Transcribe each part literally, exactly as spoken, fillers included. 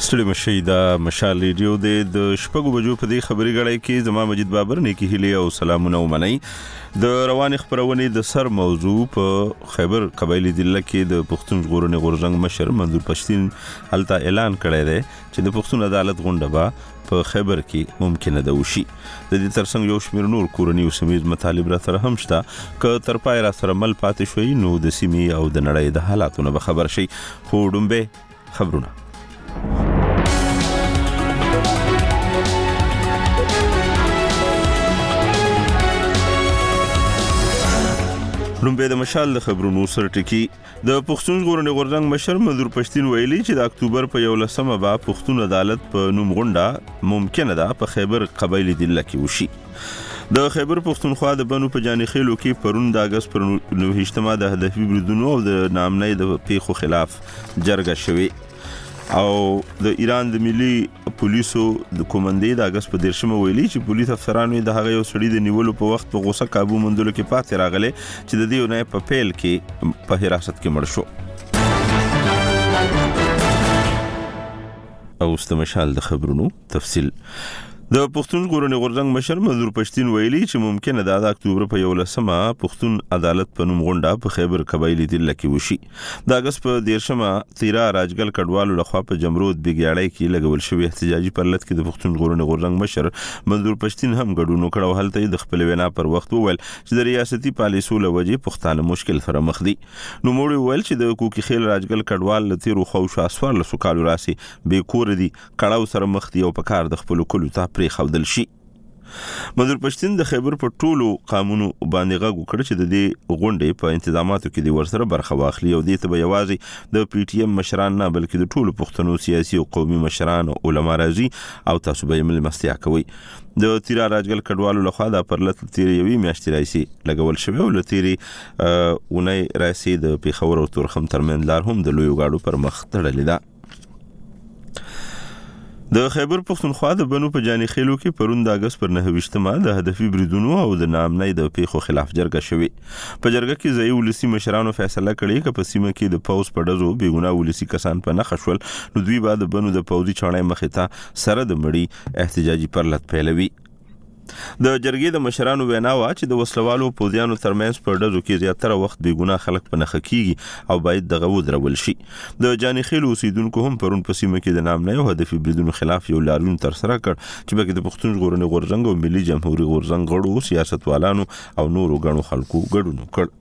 ستړي مشي د مشال ریډیو د شپږو بجو په دې خبري غړای کې زما مجید بابر نیکی هیله او سلامونه ومني. د رواني خبرونې د سر موضوع په خیبر قبایلی ضلع کې د پښتون ژغورنې غورځنګ مشر منظور پښتین هلته اعلان کړی دی چې د پښتون عدالت غونډه به په خیبر کې ممکنه ده وشي. د دې ترڅنګ یو شمېر نور کورني او سیمه ییز مطالب را سره هم شته که تر پای را سره مل پاتې شوي نو د سیمې او د نړۍ د حالاتونو به خبر شي. خو ډومبه خبرونه لومبه د مشال د خبرونو سره ټکی. د پښتون ژغورنې غورځنګ مشر منظور پښتین ویلي چې د اکتوبر په یولسمه به پښتون عدالت په نوم غونډه ممکنه ده په خیبر قبایلی ضلع کې وشي. د خیبر پښتونخوا د بنو په جانخیلو کې پرون د اگست پر نوهشتمه د هدفي بریدونو او د نامنۍ د پیښو خلاف جرګه شوې او د ایران د ملي پولیسو د کومندې د اگست په دیرشمه ویلي چې پولیس افسرانو د هغه یو سړي د نیولو په وخت په غوسه قابو موندلو کې پاتې راغلي چې د دې نه په پیل کې په حراست کې مړ شو. او استمشال د خبرونو تفصیل. د پښتون ژغورنې غورځنګ مشر منظور پښتین ویلي چې ممکنه ده د اکتوبر په یولسمه پښتون عدالت په نوم غونډه په خیبر قبایلی ضلع کې وشي. د اگست په دیرشمه تیرا راجګل کډوالو لخوا په جمرود بیګیاړی کې لګول شوی احتجاجي پرلط کې د پښتون ژغورنې غورځنګ مشر منظور پښتین هم ګډون وکړ او هلته د خپل وینا پر وخت وویل چې د ریاستي پالیسو له وجې پښتانه مشکل سره مخ دي. نو موږ ویل چې د کوکي خیل راجګل کډوال له تیرو خو شو اسوار له سوکالو راسي به کور دي کړهو سره مخ دي او په کار د خپل کلو ته پرې خودل شي. منظور پښتین د خیبر په ټولو قانونو باندې غږ وکړ چې د دې غونډې په انتظاماتو کې د ورسره برخه واخلي او دې ته به یوازې د پی ټی ایم مشران نه بلکې د ټولو پښتنو سیاسي او قومي مشران او علما راځي او تاسو به یې ملمستیا کوي. د تیرا راجګل کډوالو لخوا د پرلط تیرې یوې میاشتې راځي لګول شوی او لتیرې اونۍ راځي د پیښور او تورخم ترمن لار هم د لوی غاړو پر مخ تړلې ده. د خیبر پښتونخوا د بنو په جانخیلو کې پرون د اگست پر نهه د هدفي بریدونو او د نامنۍ د پیښو خلاف جرګه شوې. په جرګه کې ځایي ولسي مشرانو فیصله کړې چې په سیمه کې د پوز په ډزو بیګونه ولسي کسان په نښه شول نو دوی به د بنو د پوزي چاڼۍ مخې ته سره د مړي احتجاجي پرلط پیلوي. د جرګې د مشرانو وینا وا چې د وسلوالو پوزیانو ترمنځ په ډزو کې زیاتره وخت بیګونه خلک په نښه کیږي او باید دغه ودرول شي. د جانخیل اوسیدونکو هم پرون په سیمه کې د نامنۍ او هدفي بریدونو خلاف یو لاریون تر سره کړ چې بګې د پښتون ژغورنې غورځنګ او ملي جمهوریت غورځنګ غړو سیاستوالانو او نورو غړو خلکو ګډون وکړ.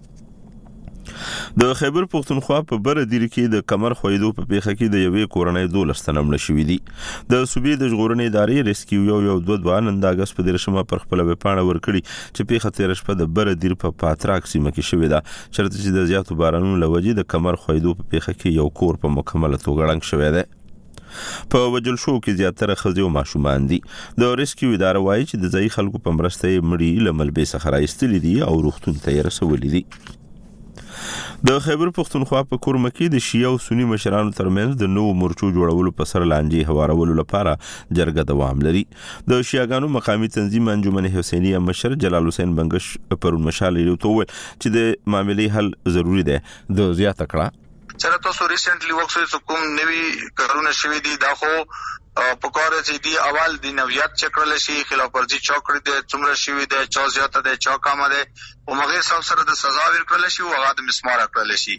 د خیبر پښتونخوا په بر دیر کې د کمر خویدو په پیښه کې د یوې کورنۍ دولس تنه مړه شوي دي. د صوبې د ژغورنې ادارې ریسکیو یو یو دوه دوه نن د اگست په دیرشمه پر خپل ویبپاڼه ورکړي چې پیښه تېره شپه د بر دیر په پاتراک سیمه کې شوې ده چېرته چې د زیاتو بارانونو له وجې د کمر خویدو په پیښه کې یو کور په مکمله توګه ړنګ شوی دی. په وجل شو کې زیاتره ښځې او ماشومان دي. د ریسکیو اداره وایي چې د ځایي خلکو په مرسته یې مړي له ملبې څخه راایستلي دي او روغتون ته یې رسولي دي. د خیبر پښتونخوا په کورمه کې د شیعه او سنی مشرانو ترمنځ د نوو مورچو جوړولو په سر لانجې هوارولو لپاره جرګه دوام لري. د شیعاګانو مقامي تنظیم انجمن حسینیه مشر جلال حسین بنگش پرون مشال یې توول چې د معاملې حل ضروری دی. د زیاته کړه چېرته تاسو ریسنټلی وکړئ کوم نوي کارونه شوي دي دا خو په کار چې دی اول د نویات چکرل شي خلاف ورزي چاکړه د څومره شوی د چا زیاته د چا کم ده او مغیر سم سره د سزا ورکړل شي او هغه د مسمار کړل شي.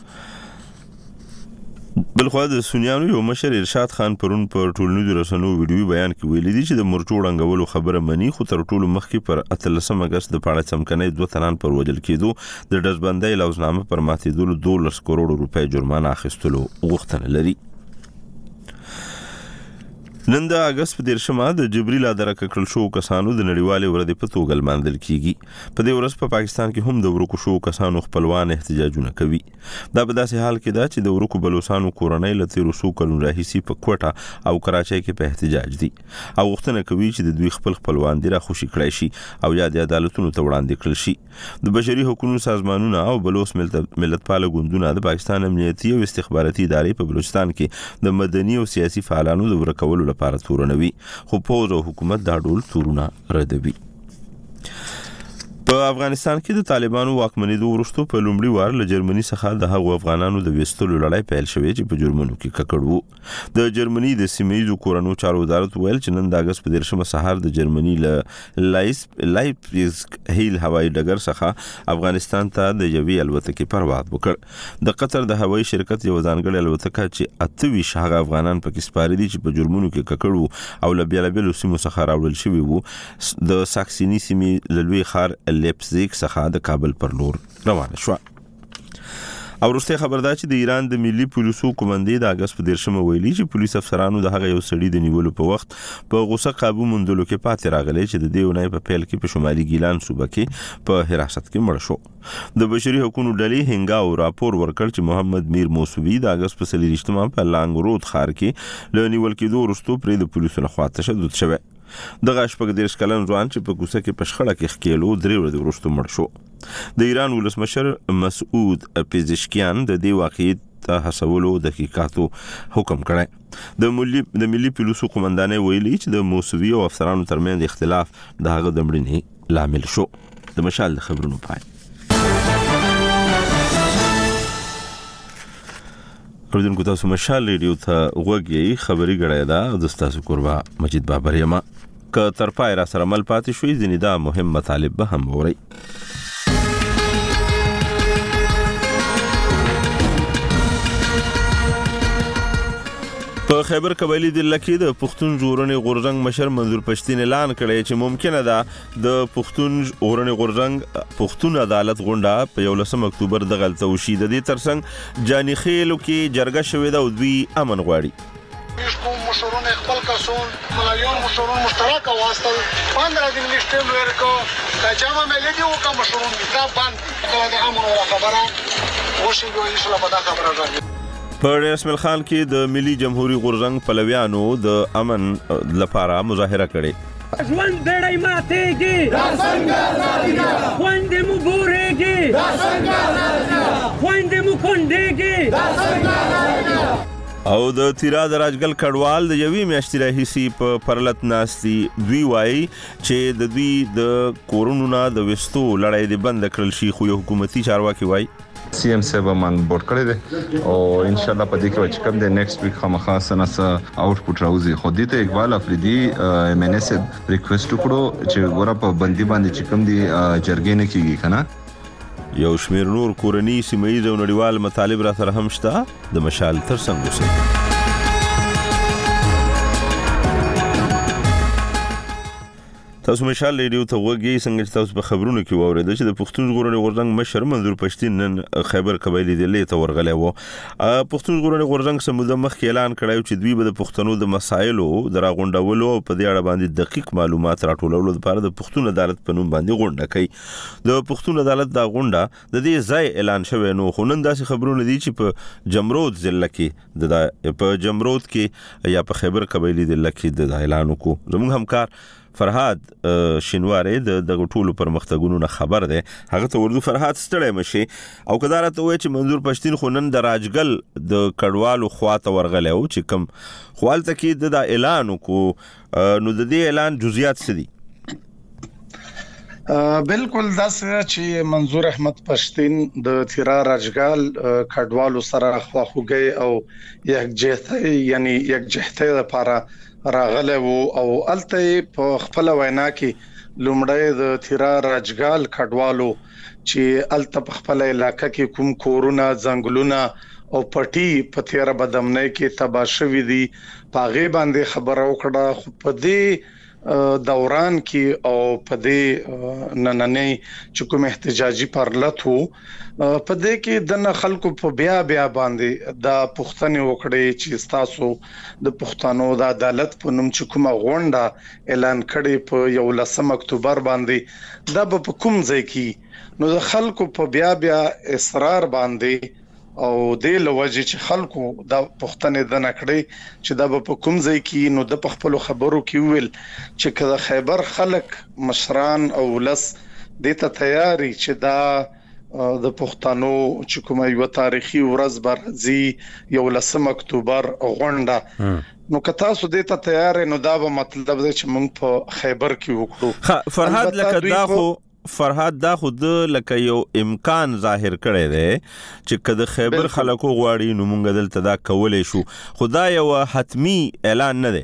بلخو د سنیانو یو مشر ارشاد خان پرون پر ټولنیزو رسنیو ویډیو بیان کې ویلي دي چې د مورچو ړنګولو خبره مني خو تر ټولو مخکې پر اتلسم اگست د پاړه څمکنۍ دوه تنان پر وژل کېدو د ډزبندۍ لوزنامه پر ماتېدلو دولس کروڑ روپۍ جرمانه اخیستلو غوښتنه لري. نن د اگست په دیرشمه د جبري لا درکه کړل شو کسانو د نړیوالې ورځې په توګه لمانځل کیږي. په دې ورځ په پاکستان کې هم د ورکو شو کسانو خپلوان احتجاجونه کوي. دا په داسې حال کې ده چې د ورکو بلوچستانو کورنۍ له تیرو څو کلونو راهیسې په کوټه او کراچۍ کې په احتجاج دي او غوښتنه کوي چې د دوی خپل خپلوان دي راخوشي کړای شي او یا د عدالتونو ته وړاندې کړل شي. د بشري حقوقو سازمانونه او بلوچ ملتپاله ګوندونه د پاکستان امنیتي او استخباراتي ادارې په بلوچستان کې د مدني او سیاسي فعالانو د ورکولو لپاره تورنوي خو پوز او حکومت دا ډول تورونه ردوي. په افغانستان کې د طالبانو واکمنېدو وروسته په لومړي وار له جرمني څخه د هغو افغانانو د وستلو لړۍ پیل شوې چې په جرمنو کې ککړ وو. د جرمني د سیمه‌ییزو کورنو چارو وزارت ویل چې نن د اگست په دیرشمه سهار د جرمني له لایپزیګ هیل هوایي ډګر څخه افغانستان ته د یوې الوتکې پرواز وکړ. د قطر د هوایي شرکت یو ځانګړی الوتکه چې اته ویشت هغه افغانان پکې سپاري دي چې په جرمنو کې ککړ وو او له بیلابیلو سیمو څخه راوړل شوي وو د ساکسینی سیمې له لوی ښار لیپزیګ څخه د کابل پر لور روانه شوه. او وروسته خبر ده چې د ایران د ملي پولیسو کمانډې د اگست په دیرشمه ویلي چې پولیس افسرانو د هغه یو سړي د نیولو په وخت په غوسه قابو موندلو کې پاتې راغلي چې د دې ونې په پیل کې په شمالي ګیلان صوبه کې په حراست کې مړ شو. د بشري حقوقو ډلې هنګاو راپور ورکړ چې محمد میر موسوي د اگست په څلوېښتمه په لانګ رود ښار کې له نیول کېدو وروسته پرې د پولیسو لخوا تشدد شوی. دغه شپږ دیرش کلن ځوان چې په کوڅه کې په شخړه کې ښکېلو درې ورځې وروسته مړ شو. د ایران ولسمشر مسعود پزشکیان د دې واقعې ته هڅولو د تحقیقاتو حکم کړی. د ملي د ملي پولیسو قومندانۍ ویلي چې د موسوي او افسرانو ترمنځ اختلاف د هغه د مړینې لامل شو. د مشال د خبرونو پای. اوریدونکو تاسو مشال ریډیو ته غوږی خبري غړای دا د تاسو قربا مجید بابر یم. که تر پای را سره مل پاتې شوي ځینې دا مهم مطالب به هم وورئ. په خیبر قبایلی ضلع کې د پښتون ژغورنې غورځنګ مشر منظور پښتین اعلان کړی چې ممکنه ده د پښتون ژغورنې غورځنګ پښتون عدالت غونډه په یولسم اکتوبر د غلطه وشي. د دې ترڅنګ جاني خېلو کې جرګه شوې ده او دوی امن غواړي. مشورون خپل کسون ملایون مشورون مشترک واستل پندرہ دن لشتم ورکو کچامه ملي دی وکم مشورون کتاب باندې کله د امر خبره وشي جو ان شاء الله پتا خبره راځي. په رسمل خان کې د ملي جمهوریت غورځنګ پلویانو د امن لپاره مظاهره کړې. ژوند دړای ماتېږي دا څنګه راځي خويندې مو ګورېږي دا څنګه راځي خويندې مو کونډېږي دا څنګه راځي. او د تیرا د راجګل کډوال د یوې میاشتې راهیسي په پرلت ناستي دوی وایي چې د دوی د کورونو د وستو لړۍ د بند کړل شي خو یو حکومتي چارواکي وایي سی ایم سیو من بورډ کړی دی او ان شاء الله په دې کې چې کوم د نیکسټ ویک خامخا سنس آوټپوټ راوځي. خو دې ته اقبال افریدي ایم ان ایس ریکوست وکړو چې ګوره په بندي باندې چې کوم دی جرګې نه کیږي کنه. یو شمیر نور کورنی سیمه‌ییز او نړیوال مطالب را سره هم شته. د مشال ترڅنګ اوسئ. تاسو مشال ریډیو ته وګورئ څنګه چې تاسو په خبرونو کې واورېدل چې د پښتون ژغورنې غورځنګ مشر منظور پښتین نن خیبر قبایلی ضلع ته ورغلی و. پښتون ژغورنې غورځنګ سموده مخکې اعلان کړی چې دوی به د پښتنو د مسایلو د راغونډولو او په دې اړه باندې دقیق معلومات راټولولو لپاره د پښتون عدالت په نوم باندې غونډه کوي. د پښتون عدالت دا غونډه د دې ځای اعلان شوی نو خو نن داسې خبرونه دي چې په جمرود ضلع کې د په جمرود کې یا په خیبر قبایلی ضلع کې د اعلان وکړو. زموږ همکار فرهاد شینواری د دغه ټولو پرمختګونو نه خبر دی. هغه ته ورته فرهاد ستړی مشي او کدارته وای چې منظور پښتین خو نن د راجګل د کډوالو خواته ورغلی او چې کم خوالته کې د اعلان وکړو نو د دې اعلان جزئیات څه دي؟ بالکل داسې چې منظور احمد پښتین د تیرا راجګال کډوالو سره خواخوږي او یکجهتۍ یعنی یکجهتۍ لپاره راغله وو او الته په خپل وینا کې لومړی د تیرا راجګال کډوالو چې الته په خپل علاقې کې کوم کورونه ځنګلونه او پټي په تیر بدمنۍ کې تباشوي دي پاغه باندې خبر وکړه خو په دې دوران کې او په دې نننې چې کوم احتجاجي پرلت وو په دې کې د خلکو په بیا بیا باندې د پښتنې وکړې چې تاسو د پښتنو د عدالت په نوم چې کومه غونډه اعلان کړي په یولسم اکتوبر باندې د په کوم ځای کې نو د خلکو په بیا بیا اصرار باندې او د لوجه چې خلکو د پښتنې د نکړې چې د په کوم ځای کې نو د خپل خبرو کې ویل چې کله خیبر خلک مشران او لس د ته تیاری چې دا د پښتنو چې کومه یو تاریخي ورځ برځي یو لسم اکتوبر غونډه نو که تاسو د ته تیار نو دا به مطلب دی چې موږ په خیبر کې وکړو. فرهاد لکه دا خو فرهاد دا خود لکه یو امکان ظاهر کړی دی چې کله خیبر خلکو غواړي نو مونږ دلته دا کولای شو، خدا یو حتمی اعلان نه دی.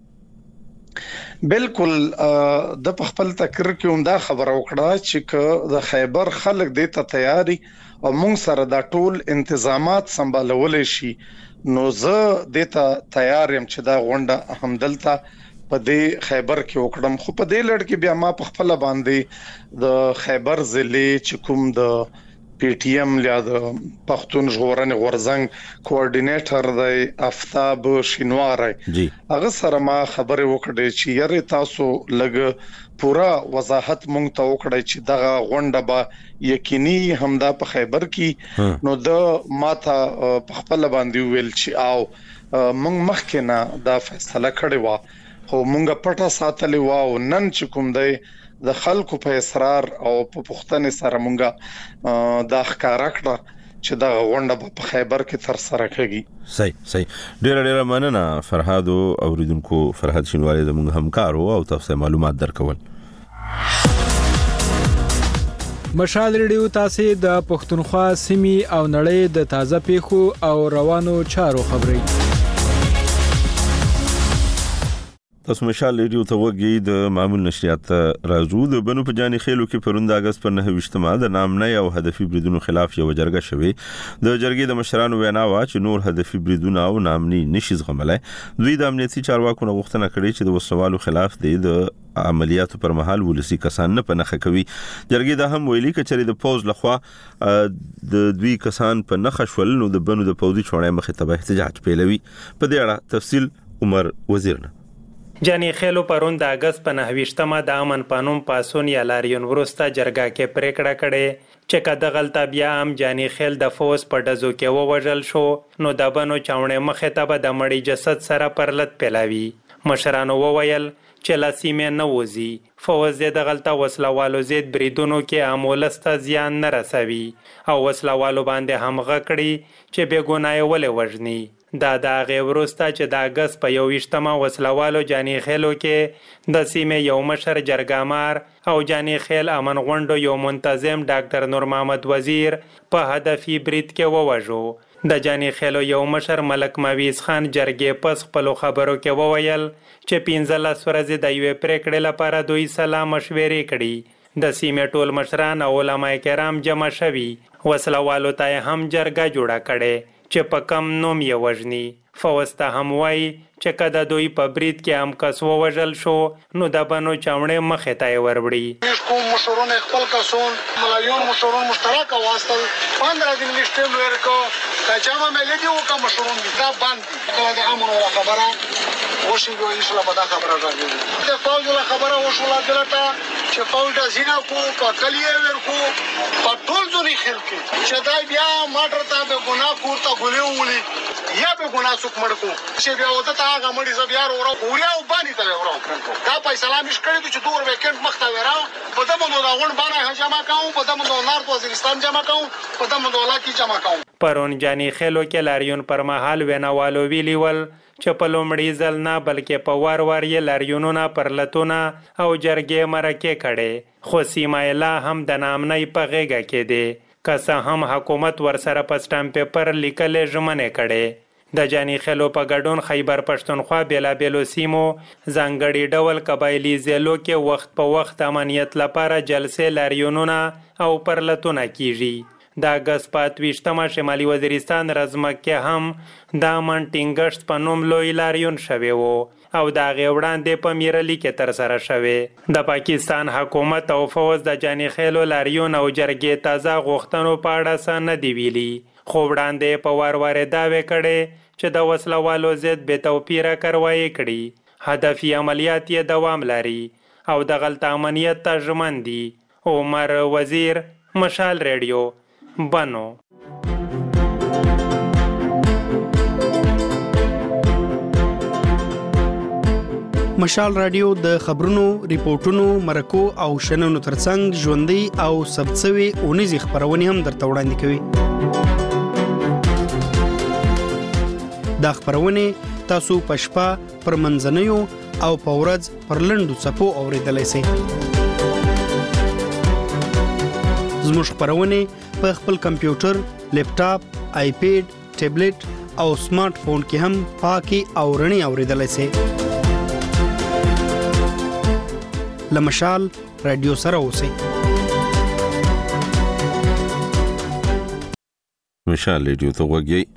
بالکل د خپل تقریر کې هم دا خبره وکړه چې د خیبر خلک د ته تیاری او مونږ سره دا ټول انتظامات سمبالولای شي، نو زه د ته تیار يم چې دا غونډه همدلته په دې خیبر کې وکړم. خو په دې لړ کې بیا ما په خپل باندې د خیبر ضلع چې کوم د پی ټی ایم یا د پښتون ژغورنې غورځنګ کوارډینیټر دی آفتاب شینواری هغه سره ما خبرې وکړې چې یاره تاسو لګ پورا وضاحت مونږ ته وکړی چې دغه غونډه به یقیني همدا په خیبر کې، نو د ماته په خپل باندې ویل چې او مونږ مخکې نه دا فیصله کړې و، خو مونږه پټه ساتلې و او نن چې کوم دی د خلکو په اصرار او په پښتنې سره مونږه د ښکارا کړه چې دا غونډه په خیبر کې تر سره کېږي. صحیح صحیح ډیر ډیر مننه فرهاد اوریدونکو. فرهاد شینواری زموږ همکار او تاسو معلومات درکول. مشال ریډیو تاسو د پښتونخوا سیمې او نړۍ د تازه پیښو او روانو چارو خبري. تاسو مشال ریډیو ته وګورئ. د معمول نشریات راځو. د بنو په جاني خېلو کې پروند اگست پر نه وشتمه د نامنۍ او هدفي بریدونو خلاف یو جرګه شوه. د جرګې د مشرانو وینا وا چې نور هدفي بریدونه او نامنۍ نشي زغملای. دوی د امنیتي چارواکو غوښتنه کړې چې د وسوالو خلاف د عملیاتو پر مهال ولسی کسان نه پنهخه کوي. جرګې د هم ویلي کچري د پوز لخوا د دوی کسان په نخښ ول نو د بنو د پوزي چوڼې مخه ته احتجاج پیلوي. په دې اړه تفصیل عمر وزیر نه. جاني خېلو پرون د اگست په نهویشتمه د امن پانوم پاسون یا لاریون ورسته جرګه کې پریکړه کړې چې کده غلطه بیا هم جاني خېل د فوز په دزو کې ووجل شو نو د بنو چاونې مخه ته به د مړی جسد سره پرلط پیلاوي. مشرانو وویل چې لاسیمه نه وځي، فوز د غلطه وسلوالو زید بریدونو کې امولسته زیان نه رسوي او وسلوالو باندې همغه کړي چې بے ګناه ولې وژني. دا د هغې وروسته چې د اګست په یوویشتمه وسلوالو جاني خېلو کې د سیمې یو مشر جرګامار او جاني خېل امن غونډو یو منتظم ډاکټر نور محمد وزیر په هدفي برید کې ووژو. د جاني خېلو یو مشر ملک مویز خان جرګې پس خپلو خبرو کې وویل چې پنځلس ورځې د یوې پریکړې لپاره دوی سلا مشورې کړي. د سیمې ټول مشران او علما کرام جمع شوي. وسلوالو ته هم جرګه جوړه کړې چې په کم نوم یې وژني. فوسته هم وایي چې کده دوی په برید کې هم کس ووژل شو نو د بنو چاونې مخې ته یې وروړي. کوم مشرون خپل کسون ملایون مشرون مشترک واستل پندرہ دن لشتم ورکو کچاما ملي دی وکم مشرون دا باندې کله د امر ولا خبره وشي جو ان شاء الله په دا خبره راځي. د فوج ولا خبره وشولا دلته چې فوج د زینا کو په کلیه ورکو په ټول ځوري خلک چې دا بیا ماټر ته به ګناه کوته غولې ولي یا به ګناه څوک مړکو چې بیا وته تا هغه مړي ز بیا ورو اوریا او باندې ته ورو دا فیصله مش کړی چې دور ویکند مخته ورا په دمو د غون باندې جمع کاوه په دمو د نارت وزیرستان جمع کاوه په دمو د ولاکی جمع کاوه. پرون جاني خېلو کې لاریون پر مهال ویناوالو ویلی ول چې په لومړي ځل نه بلکې په وار وار یې لاریونونه پرلتونه او جرګې مرکې کړي. خو سیمه لا هم د نامنۍ په غېږه کې دی که څه هم حکومت ورسره په سټامپ پیپر لیکلې ژمنې کړي. د جاني خېلو په ګډون خیبر پښتونخوا بیلابیلو سیمو ځانګړي ډول قبایلي ضلعو کې وخت په وخت امنیت لپاره جلسې لاریونونه او پرلتونه کیږي. د اګست په اتویشتمه شمالي وزیرستان رزمک کې هم د امن ټینګښت په نوم لوی لاریون شوی و او د هغې وړاندې په میرلي کې ترسره شوی. د پاکستان حکومت او فوز د جاني خېلو لاریون او جرګې تازه غوښتنو په اړه څه نه دي ویلي، خو وړاندې په وار وارې دعوې کړې چې د وسلوالو ضد بې توپیره کاروایي کړي. هدفي عملیات یې دوام لري او د غلطه امنیت ته ژمن دي. عمر وزیر، مشال ریډیو، بنو. مشال رادیو د خبرونو، ریپورتونو، مرکو او شننو ترڅنګ ژوندۍ او ثبتسوي اونیزې خبرونه هم درته وړاندې کوي. دا خبرونه تاسو په شپه پر منځنیو او په ورځ پر لنډو څپو اوریدلای شئ. زموږ خبرونه په خپل کمپیوټر، لیپټاپ، آیپیډ، ټابلیټ او سمارټ فون کې هم پاکي او رڼي اوریدلای شئ. لمشال رادیو سره اوسئ. مشال رادیو ته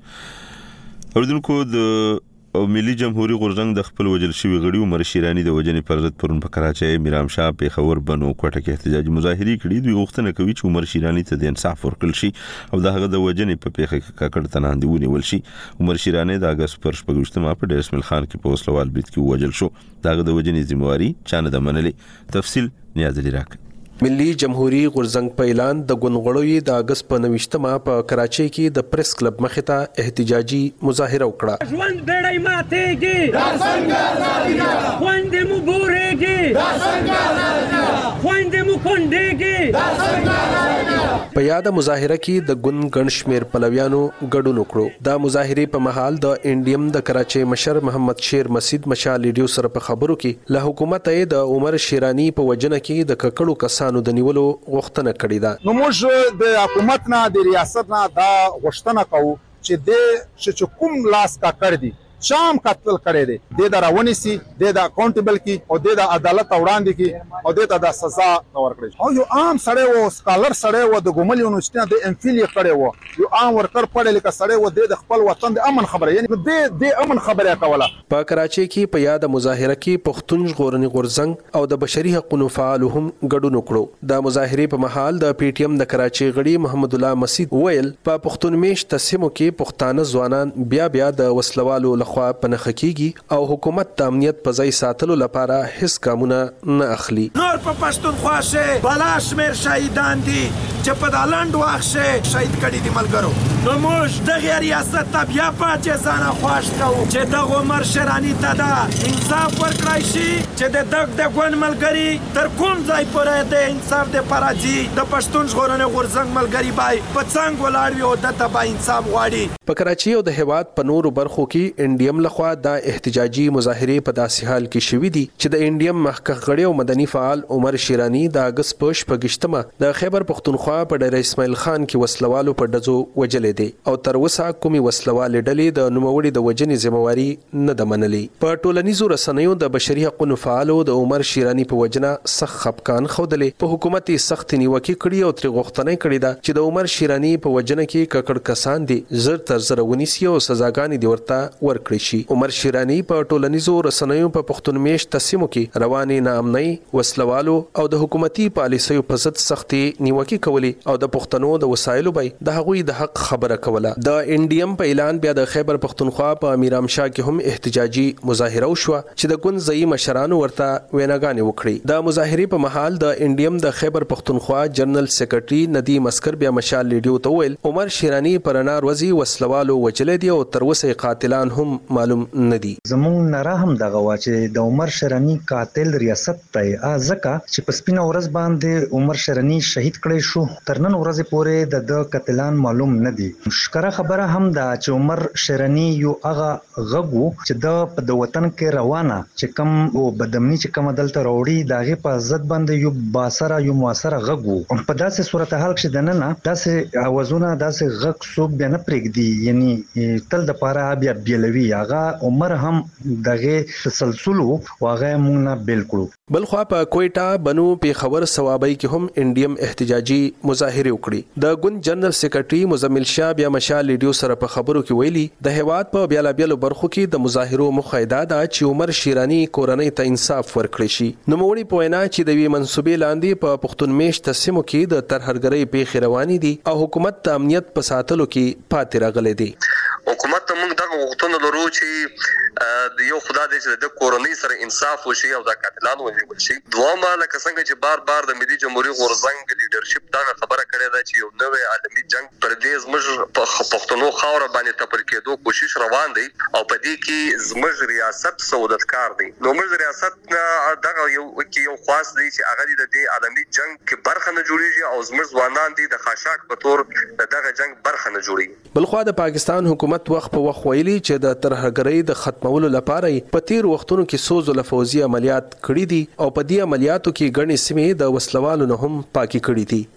وګورئ. اوردونکو د او ملي جمهوریت غورځنګ د خپل وجل شوی غړي عمر شیرانی د وجنې پر ضد پرون په کراچۍ، میرام شاه، پیښور، بنو کوټه کې احتجاجي مظاهرې کړې. دوی غوښتنه کوي چې عمر شیرانی ته د انصاف ورکړل شي او د هغه د وجنې په پیښه کې ککړ تناندې ونیول شي. عمر شیرانی د اگست پر شپږمه په ډیر اسماعیل خان کې په وسلوال برید کې وژل شو. دغه د وجنې ذمہواری چانه د منلې. تفصیل نیاز علي راک. ملي جمهوریت غورځنګ په اعلان د ګوندغړوي د اگست په نوښتمه په کراچۍ کې د پریس کلب مخې ته احتجاجي مظاهره وکړه. ژوند بیړۍ ماتېږي، دا څنګه راځي، خويندې مو بورېږي، دا څنګه راځي، خويندې مو کونډېږي، دا څنګه راځي. په یاد مظاهره کې د ګوند ګڼ شمېر پلویانو ګډون وکړو. د مظاهرې په مهال د انډیم د کراچۍ مشر محمد شیر مسید مشال ریډیو سره په خبرو کې له حکومت یې د عمر شیرانی په وجنه کې د ککړو کسانو د نیولو غوښتنه کړې ده. نو موږ د حکومت نه د ریاست نه دا غوښتنه کوو چې د چې کوم لاس کا کړ دي شام قتل کړي دي د دراونی سي د اکاونټیبل کی او د عدالت وړاندې کی او د د سزا ورکړي. او یو عام سړی وو، سکالر سړی وو، د ګومل یونیورسيټي د ام فیل کړي وو، یو عام ورکر پړل لیک سړی وو، د خپل وطن د امن خبره، یعنی د د امن خبره کوله. په کراچۍ کې په یاد مظاهره کې پښتون ژغورنې غورځنګ او د بشري حقوقو فعال هم ګډون وکړو. د مظاهرې په مهال د پی ټی ایم د کراچۍ غړي محمد الله مسید ویل په پښتون میش تسمو کې پښتانه ځوانان بیا بیا د وسلوالو خوا پنخ کیږي او حکومت د امنیت په ځای ساتلو لپاره هیڅ ګامونه نه اخلي. نور په پښتونخوا شه بلا شمیر شهیدان دي چې په دالند واخشه شهید کړي دي ملګرو. نو موږ د ریاست ته بیا پاتې ځان خوښ کوو چې د عمر شیرانی ته دا انصاف ورکړای شي چې د دغ د ګون ملګری تر کوم ځای پورې د انصاف د پراځي د پښتون ژغورنې غورځنګ ملګری بای په څنګه ولاړ وي او د ته با انصاف غواړي. په کراچۍ او د هیواد په نورو برخو کې انډیم لخوا د احتجاجي مظاهرې په داسې حال کې شوې دي چې د انډیم محقق غړي او مدني فعال عمر شیرانی د اگست په شپږمه د خیبر پښتونخوا په ډیر اسماعیل خان کې وسلوالو په ډزو وجلې دي او تر اوسه کومي وسلوالې ډلې د نوموړي د وجنې ذمہواری نه د منلې. په ټولنیزو رسنیو د بشري حقوقو فعالو د عمر شیرانی په وجنه سخت خپکان خودلې په حکومت سخت نیوکه کړې او تر غوښتنه کړې ده چې د عمر شیرانی په وجنه کې ککړ کسان دي زر تر زر ونیسي او سزاګانې دی ورته ورکړي شي. عمر شیرانی په ټولنیزو رسنیو په پښتون میش تسمو کې رواني ناامنۍ، وسلوالو او د حکومتي پالیسیو په ضد سختي نیوکه کولی او د پښتنو د وسایلو بای د هغوی د حق خبره کوله. د انډیم په اعلان بیا د خیبر پښتونخوا په میرام شاه کې هم احتجاجي مظاهره وشو چې د ګوند ځای مشرانو ورته ویناګانې وکړي. د مظاهرې په محل د انډیم د خیبر پښتونخوا جنرال سیکریټري ندیم اسکر بیا مشال لیډیو ته ویل عمر شیرانی پر نار وزي وسلوالو وجلې دي او تر اوسه قاتلان هم معلوم ندي. زمون نه هم دغه واچې د عمر شیرانی قاتل ریاست ته ازکه چې په سپینه ورځ باندې عمر شیرانی شهید کړي شو تر نن ورځې پورې د د قتلان معلوم ندي. مشکره خبره هم دا چې عمر شیرانی یو هغه غغو چې د د وطن کې روانه چې کم او بدمنی چې کم دلته وروړي داغه په عزت باندې یو باسره یو موثره غغو په داسې صورتحال کې د نن داسې اوازونه داسې غغ سوب بیا نه پرېږدي، یعنی تل د پاره بیا بیلوي هغه عمر هم دغه تسلسل واغه مونږ نه بالکل. بل خو په کوټا بنو پیښور ثوابای کې هم انډیم احتجاجي مظاهره وکړي. د ګوند جنرال سیکریټري مزمل شاه بیا مشال لیډیو سره په خبرو کې ویلي د هیواد په بیلابیلو برخو کې د مظاهرو مخایده ده چې عمر شیرانی کورنۍ ته انصاف ورکړي شي. نو موړي په وینا چې د وی منسوبې لاندې په پښتون میش تسمو کې د ترهرګرۍ پیښې روانې دي او حکومت د امنیت په ساتلو کې پاتې راغلي دي. حکومت ته موږ دغه وختونه لرو چې د یو خدای دې چې د کورنۍ سره انصاف وشي او د قاتلانو ونیول شي. دوامه لکه څنګه چې بار بار د ملي جمهوریت غورځنګ لیډرشپ دغه خبره کړې ده چې یو نوې عالمي جنگ پر دې زموږ په پښتنو خاور باندې تپل کېدو کوشش روان دی او په دې کې زموږ ریاست سعودتکار دی. نو موږ ریاست دغه یو کې یو خاص دی چې هغه د دې عالمي جنگ کې برخه نه جوړیږي او زموږ ځوانان دي د خاشاک په تور دغه جنگ برخه نه جوړي. بلخو د پاکستان حکومت وخت په وخت ویلي چې د ترهګرۍ د ختمولو لپاره په تیر وختونو کې سوز او فوزي عملیات کړي دي او په دې عملیاتو کې ګڼې سیمې د وسلوالو نه هم پاکي کړي دي.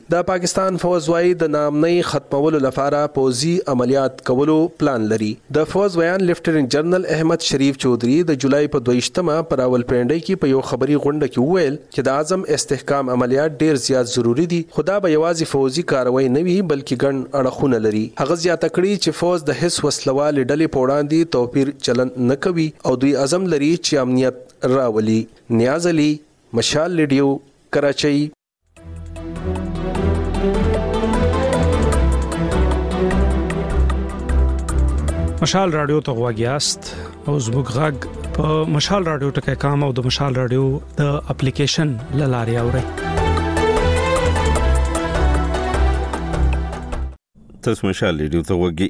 د پاکستان فوج وايي د نامنۍ ختمولو لپاره پوزي عملیات کولو پلان لري. د فوج ویان لیفټننټ جنرال احمد شریف چودھری د جولای په دویشتمه پر راولپنډۍ کې په یو خبري غونډه کې وویل چې د اعظم استحکام عملیات ډیر زیات ضروری دي، خدا به یوازې فوجي کاروي نه وي بلکې ګڼ اړخونه لري. هغه زیاته کړي چې فوج د هیڅ وسلوال ډلې په وړاندې توپیر چلن نه کوي او دوی عزم لري چې امنیت راولي. نیاز علي، مشال ریډیو، کراچۍ. مشال رادیو ته غواګیاست او زموږ غږ په مشال رادیو ټکی کام او د مشال رادیو د اپلیکیشن لاري اوري. تاسو مشال ریډیو ته غواګی.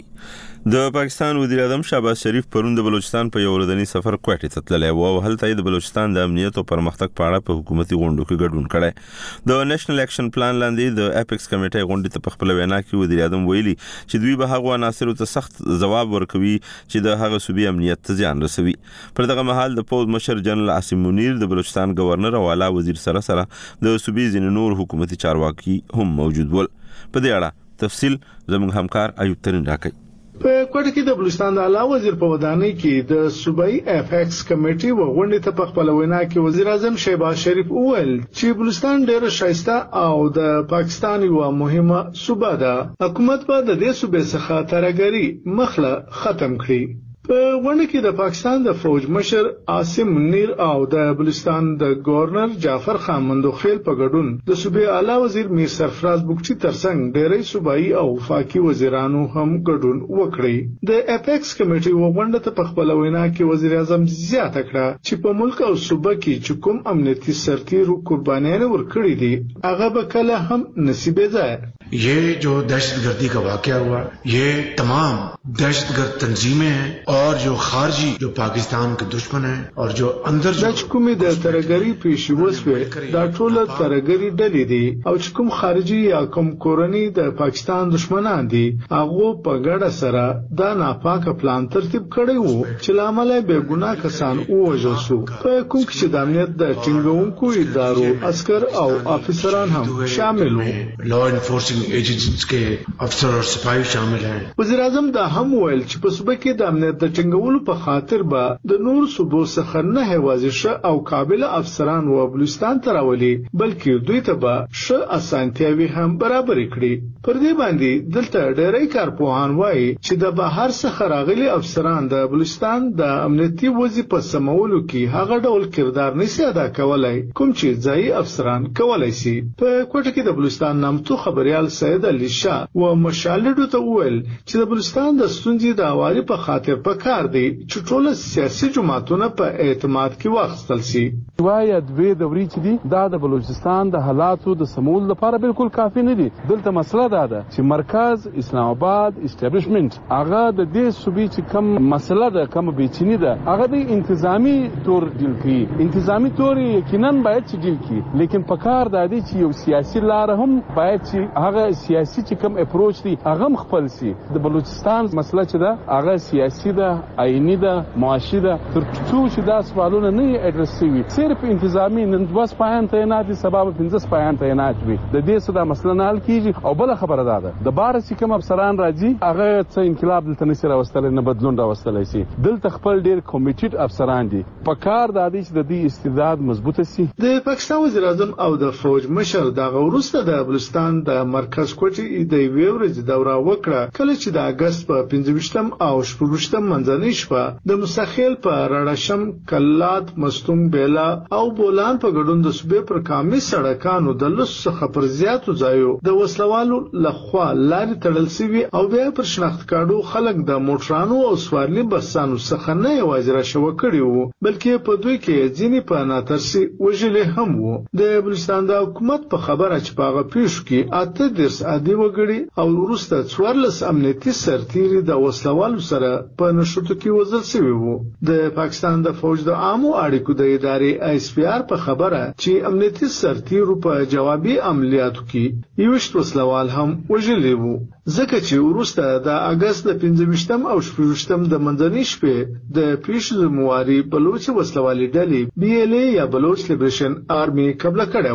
د پاکستان وزیر اعظم شهباز شریف پرون د بلوچستان په یو ورځنی سفر کوټې ته تللی و او هلته د بلوچستان د امنیت او پرمختګ په اړه په حکومتي غونډو کې ګډون کړی. د نېشنل اکشن پلان لاندې د اپیکس کمیټې غونډې ته په خپل وینا کې وزیر اعظم ویلي چې دوی به هغه عناصرو ته سخت ځواب ورکوي چې د هغه صوبې امنیت ته زیان رسوي. پر دغه مهال د پوز مشر جنرال عاصم منیر د بلوچستان گورنر او اعلی وزیر سره سره د صوبې ځینې نور حکومتي چارواکي هم موجود ول. په دې اړه تفصیل زموږ همکار ایوب ترین راکړي. په کوټه کې د بلوچستان د اعلی وزیر په ودانۍ کې د صوبایي اپیکس کمیټې و غونډې ته په خپل وینا کې وزیر اعظم شهباز شریف وویل چې بلوچستان ډېر شایسته او د پاکستان یو مهمه صوبه ده. حکومت به د دې صوبې څخه ترهګري مخله ختم کړي. په غونډه کې د پاکستان د فوج مشر عاصم منیر او د بلوچستان د گورنر جعفر خان مندوخیل په ګډون د صوبې اعلی وزیر میر سرفراز بوکچی ترڅنګ ډېری صوبایي او وفاقي وزیرانو هم ګډون وکړي. د اپیکس کمیټې و غونډه ته په خپل وینا کې وزیر اعظم زیاته کړه چې په ملک او صوبه کې چې کوم امنیتي سرتیرو قربانیان ورکړي دي هغه به کله هم نصیب ځای. ये जो दहशतगर्दी का वाकया हुआ, ये तमाम दहशतगर्द तंजीमें हैं और जो खारजी जो पाकिस्तान के दुश्मन हैं और जो अंदर जो कोمې د ترهګری پیښې وسوي دا ټول ترهګری ډلې دي او چې کوم خارجي یا کوم کورنۍ د پاکستان دشمنان دي هغه په ګډه سره دا ناپاکه پلان ترتیب کړی وو چې لامل به ګناه کسان ووژل شو. په کوم کې د امنیت د ټینګونکو ادارو عسكر او افسران هم شامل وو. لا انفورسینګ ایجنټس کې افسر او سپایي شامل ہیں. وزیر اعظم دا هم ویل چې په صوبه کې د امنیت د ټینګولو په خاطر به د نور صوبو څخه نه هوازي شه او قابل افسران و بلوچستان ته راولي بلکې دوی ته به ښه اسانتیاوي هم برابر کړي. پر دې باندې دلته ډېری کارپوهان وایي چې د بهر څخه راغلي افسران د بلوچستان د امنیتي وظیفې سمولو کې هغه ډول کردار نشي ادا کولای کوم چې ځایي افسران کولای شي. په کوټه کې د بلوچستان نامتو خبريال سید علي شاه و مشالډو ته وویل چې د بلوچستان د ستونزې د اواري په خاطر په کار دی چې ټول سیاسي جماعتونه په اعتماد کې واخیستل شي. وايي دوی د وری چې دی دا د بلوچستان د حالاتو د سمول لپاره بالکل کافي نه دي. دلته مسله دا ده چې مرکز اسلام آباد اسټابلیشمنت هغه د دې صوبې چې کوم مسله ده کوم بیچنی ده هغه د انتظامی تور ډیل کړي. انتظامی تور یقینا باید چې ډیل کړي لیکن په کار د دې چې یو سیاسي لار هم باید چې هغه سیاسي چې کوم اپروچ دی هغه خپل سي. د بلوچستان مسله چې ده هغه سیاسي ده، آئینی ده، معاشي ده. تر څو چې دا سوالونه نه اډرس شي صرف انتظامی نن دوه سپایان تعینات دي سبب پنځه سپایان تعینات وي د دې څه د مسله نه حل کیږي. او بل خبره ده د بار چې کوم افسران راځي هغه څه انقلاب دلته نشي راوستل نه بدلون راوستل شي. دلته خپل ډیر کمیټډ افسران دي په کار د دې چې د دې استعداد مضبوطه شي. د پاکستان وزیر اعظم او د فوج مشر د غوروسته د بلوچستان د مرکز کوټې د وی ورځ دوره وکړه کله چې د اگست په پنځه او شپږم منځنۍ شپه د مستخیل په راډشم کلات مستوم بیلا او بولان په ګډون د صوبې پر کامي سړکانو د لس څخه پر زیاتو ځایو د وسلوالو لخوا لارې تړل شوي او بیا پر شناخت کارډو خلک د موټرانو او سوارلي بسانو څخه نه یوازې را شو کړي وو بلکې په دوی کې ځینې په ناترسي وژلې هم وو. د بلوچستان د حکومت په خبره چې په هغه پیښو کې اته درس عادي وګړي او وروسته څوارلس امنیتي سرتیري د وسلوالو سره په نشټو کې وژل شوي وو. د پاکستان د فوج د عامو اړیکو د ادارې آی اس پی آر په خبره چې امنیتي سرتیرو په جوابي عملیاتو کې یوشت وسلوال هم وژلي وو ځکه چې وروسته د اگست د پنځه او شپږم د منځنۍ شپې د پیښو مواري بلوچ وسلوالي ډلې بي ال اي یا بلوچ لیبریشن آرمي قبل کړه و.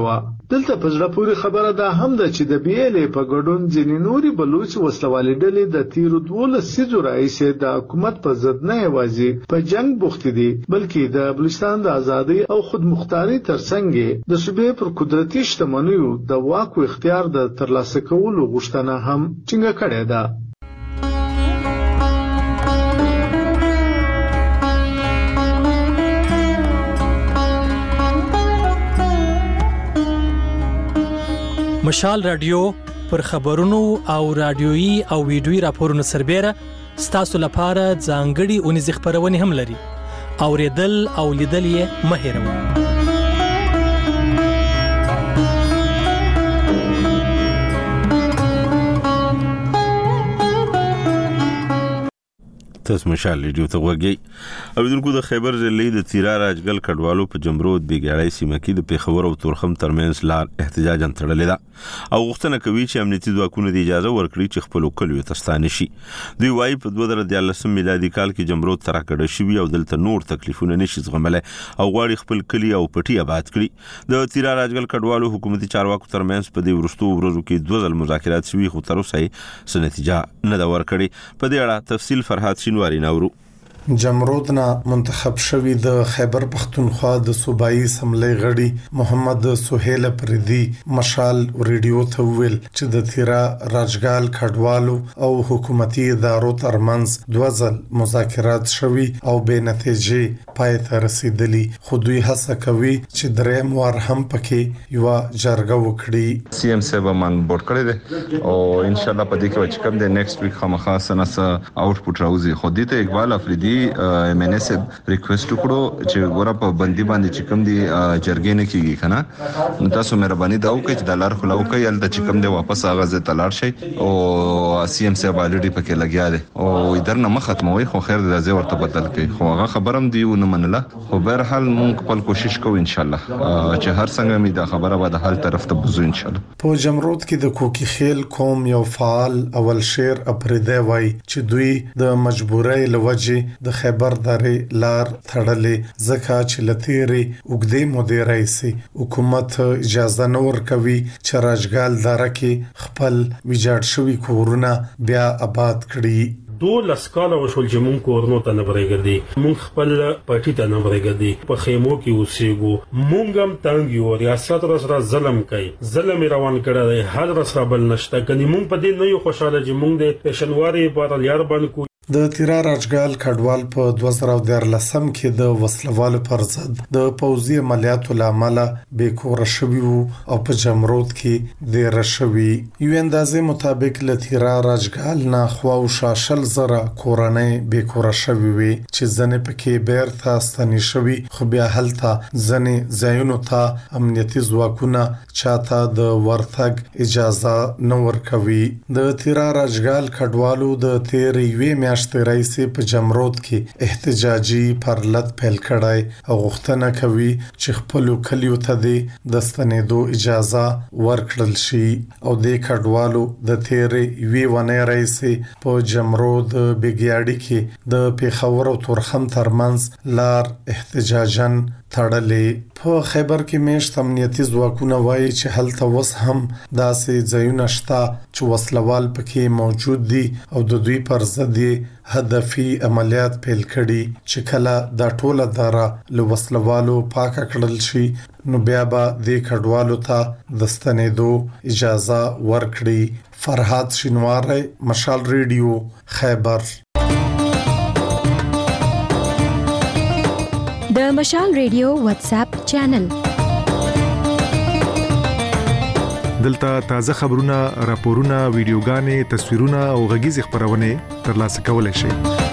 دلته په زړه پورې خبره ده هم ده چې د بیلې په ګډون ځینې نوري بلوچ وسلوالې ډلې د تیرو دولس سیزو راهیسې د حکومت په ضد نه یوازې په جنگ بوخت دي بلکې د بلوچستان د ازادۍ او خودمختاري ترڅنګ د صوبې پر قدرتي شتمنیو د واک او اختیار د ترلاسه کولو غوښتنه هم څنګه کړې ده. مشال رادیو پر خبرونو او رادیويي او ویډیويي راپورونو سربېره ستاسو لپاره ځانګړي اونیز خبرونه هم لري. اوریدل او لیدل یې مه هېروئ. تاسو مشال ریډیو ته وګورئ. اوریدونکو د خیبر ضلع د تیرا راجګل کډوالو په جمرود بیګاړی سیمه کې د پیښور او تورخم ترمنځ لار احتجاجاً تړلې ده او غوښتنه کوي چې امنیتي ځواکونه د اجازه ورکړي چې خپل کلیو ته ستانه شي. دوی وايي په دوه زره دیارلسم میلادي کال کې جمرود تر کډه شوی او دلته نور تکلیفونه نشي زغملای او غواړي خپل کلی او پټي آباد کړي. د تیرا راجګل کډوالو حکومتي چارواکو ترمنځ په دې ورستو ورځو کې دوه ځل مذاکرات شوي خو تر اوسه یې نتیجه نه دا ورکړي. په دې اړه تفصیل فرحات شینواری نورو. جمرود نه منتخب شوی د خیبر پختونخوا د صوبایي اسمبلی غړي محمد سهیل پردي مشال ریډیو ته ویل چې د تیرا راجګال کډوالو او حکومتي ادارو ترمنځ دوه ځل مذاکرات شوي او به نتیجې پای ته رسیدلي خو دوی هڅه کوي چې درېم وار هم پکې یو جرګه وکړي. سی ام سیبا من بورډ کړی دی او ان شاء الله په دې کې چې کوم د نیکسټ ویک خامخا سنس آوټپوټ راوځي. خو دې ته اقبال افریدي ایم ان ایس ریکوست وکړو چې ګوره په بندي باندې چې کوم دی جرګې نه کیږي کنه نو تاسو مهرباني دا وکړئ چې د لار خلاو کوي ال د چې کوم دی واپس اغاز ته لاړ شي او سی ام سی بالډي پکې لګیا دی او ادر نه ختموي خو خیر د ځای ورته بدل کوي خو هغه خبرم دی ونه منله. خو بهر حال مونږ خپل کوشش کوو ان شاء الله چې هر څنګه می دا خبره به د حل طرف ته بوزو ان شاء الله. په جمرود کې د کوکی خیل قوم یو فعال اول شیر اپریده وای چې دوی د مجبورۍ لوجه د خیبر درې لار تړلې ځکه چې لتیری وګدې مدیر رئیسي حکومت اجازه نه ورکوي چې راجګال دره کې خپل ویجاړ شوی کورونه بیا آباد کړي. دو لسکاله وشول چې مونږ کورونو ته نه برېږدي مونږ خپل پټی ته نه برېږدي په خیمو کې اوسېګو مونږ هم تنګ یو ریاست را ظلم کوي ظلم روان کړی دی هر رسره بل نشته کني مونږ په دې نه یو خوشاله چې مونږ د پېشنواري په لیار باندې د تیرا راجګال کډوال په دوه زره دیارلسم کې د وسلوالو پر ضد د پوځي عملیاتو لامل به کور شوی او په جمرود کې د رشوي یو اندازې مطابق ل تیرا راجګال نه خو او شاشل زره کورنۍ به کور شوی وي چې ځنه پکې بیرته ستنی شوی خو بیا هلته ځنه ځایونو ته امنیتي ځواکونه چاته د ورتګ اجازه نه ورکوي. د تیرا راجګال کډوالو د تیر یوې میاشتې راځي په جمرود کې احتجاجي پرلط پیل کړای او غوښتنه کوي چې خپل کلیو ته د ستنېدو اجازه ورکړل شي او د کډوالو د تیرې وی ونه راځي په جمرود بیګیاړي کې د پیښور او تورخم ترمنځ لار احتجاجاً تړلې. په خیبر کې میشت امنیتي ځواکونه وایي چې هلته وس هم داسې ځایونه شته چې وسلوال پکې موجود دي او د دوی پر ضد هدفي عملیات پیل کړي چې کله دا ټوله دره له وسلوالو پاک کړل شي نو بیا به د کډوالو ته د ستنېدو اجازه ورکړي. فرحات شینواری مشال ریډیو خیبر. د مشال ریډیو واتس اپ چینل دلته تازه خبرونه، راپورونه، ویډیوګانې، تصویرونه او غږیز خبرونه ترلاسه کولای شئ.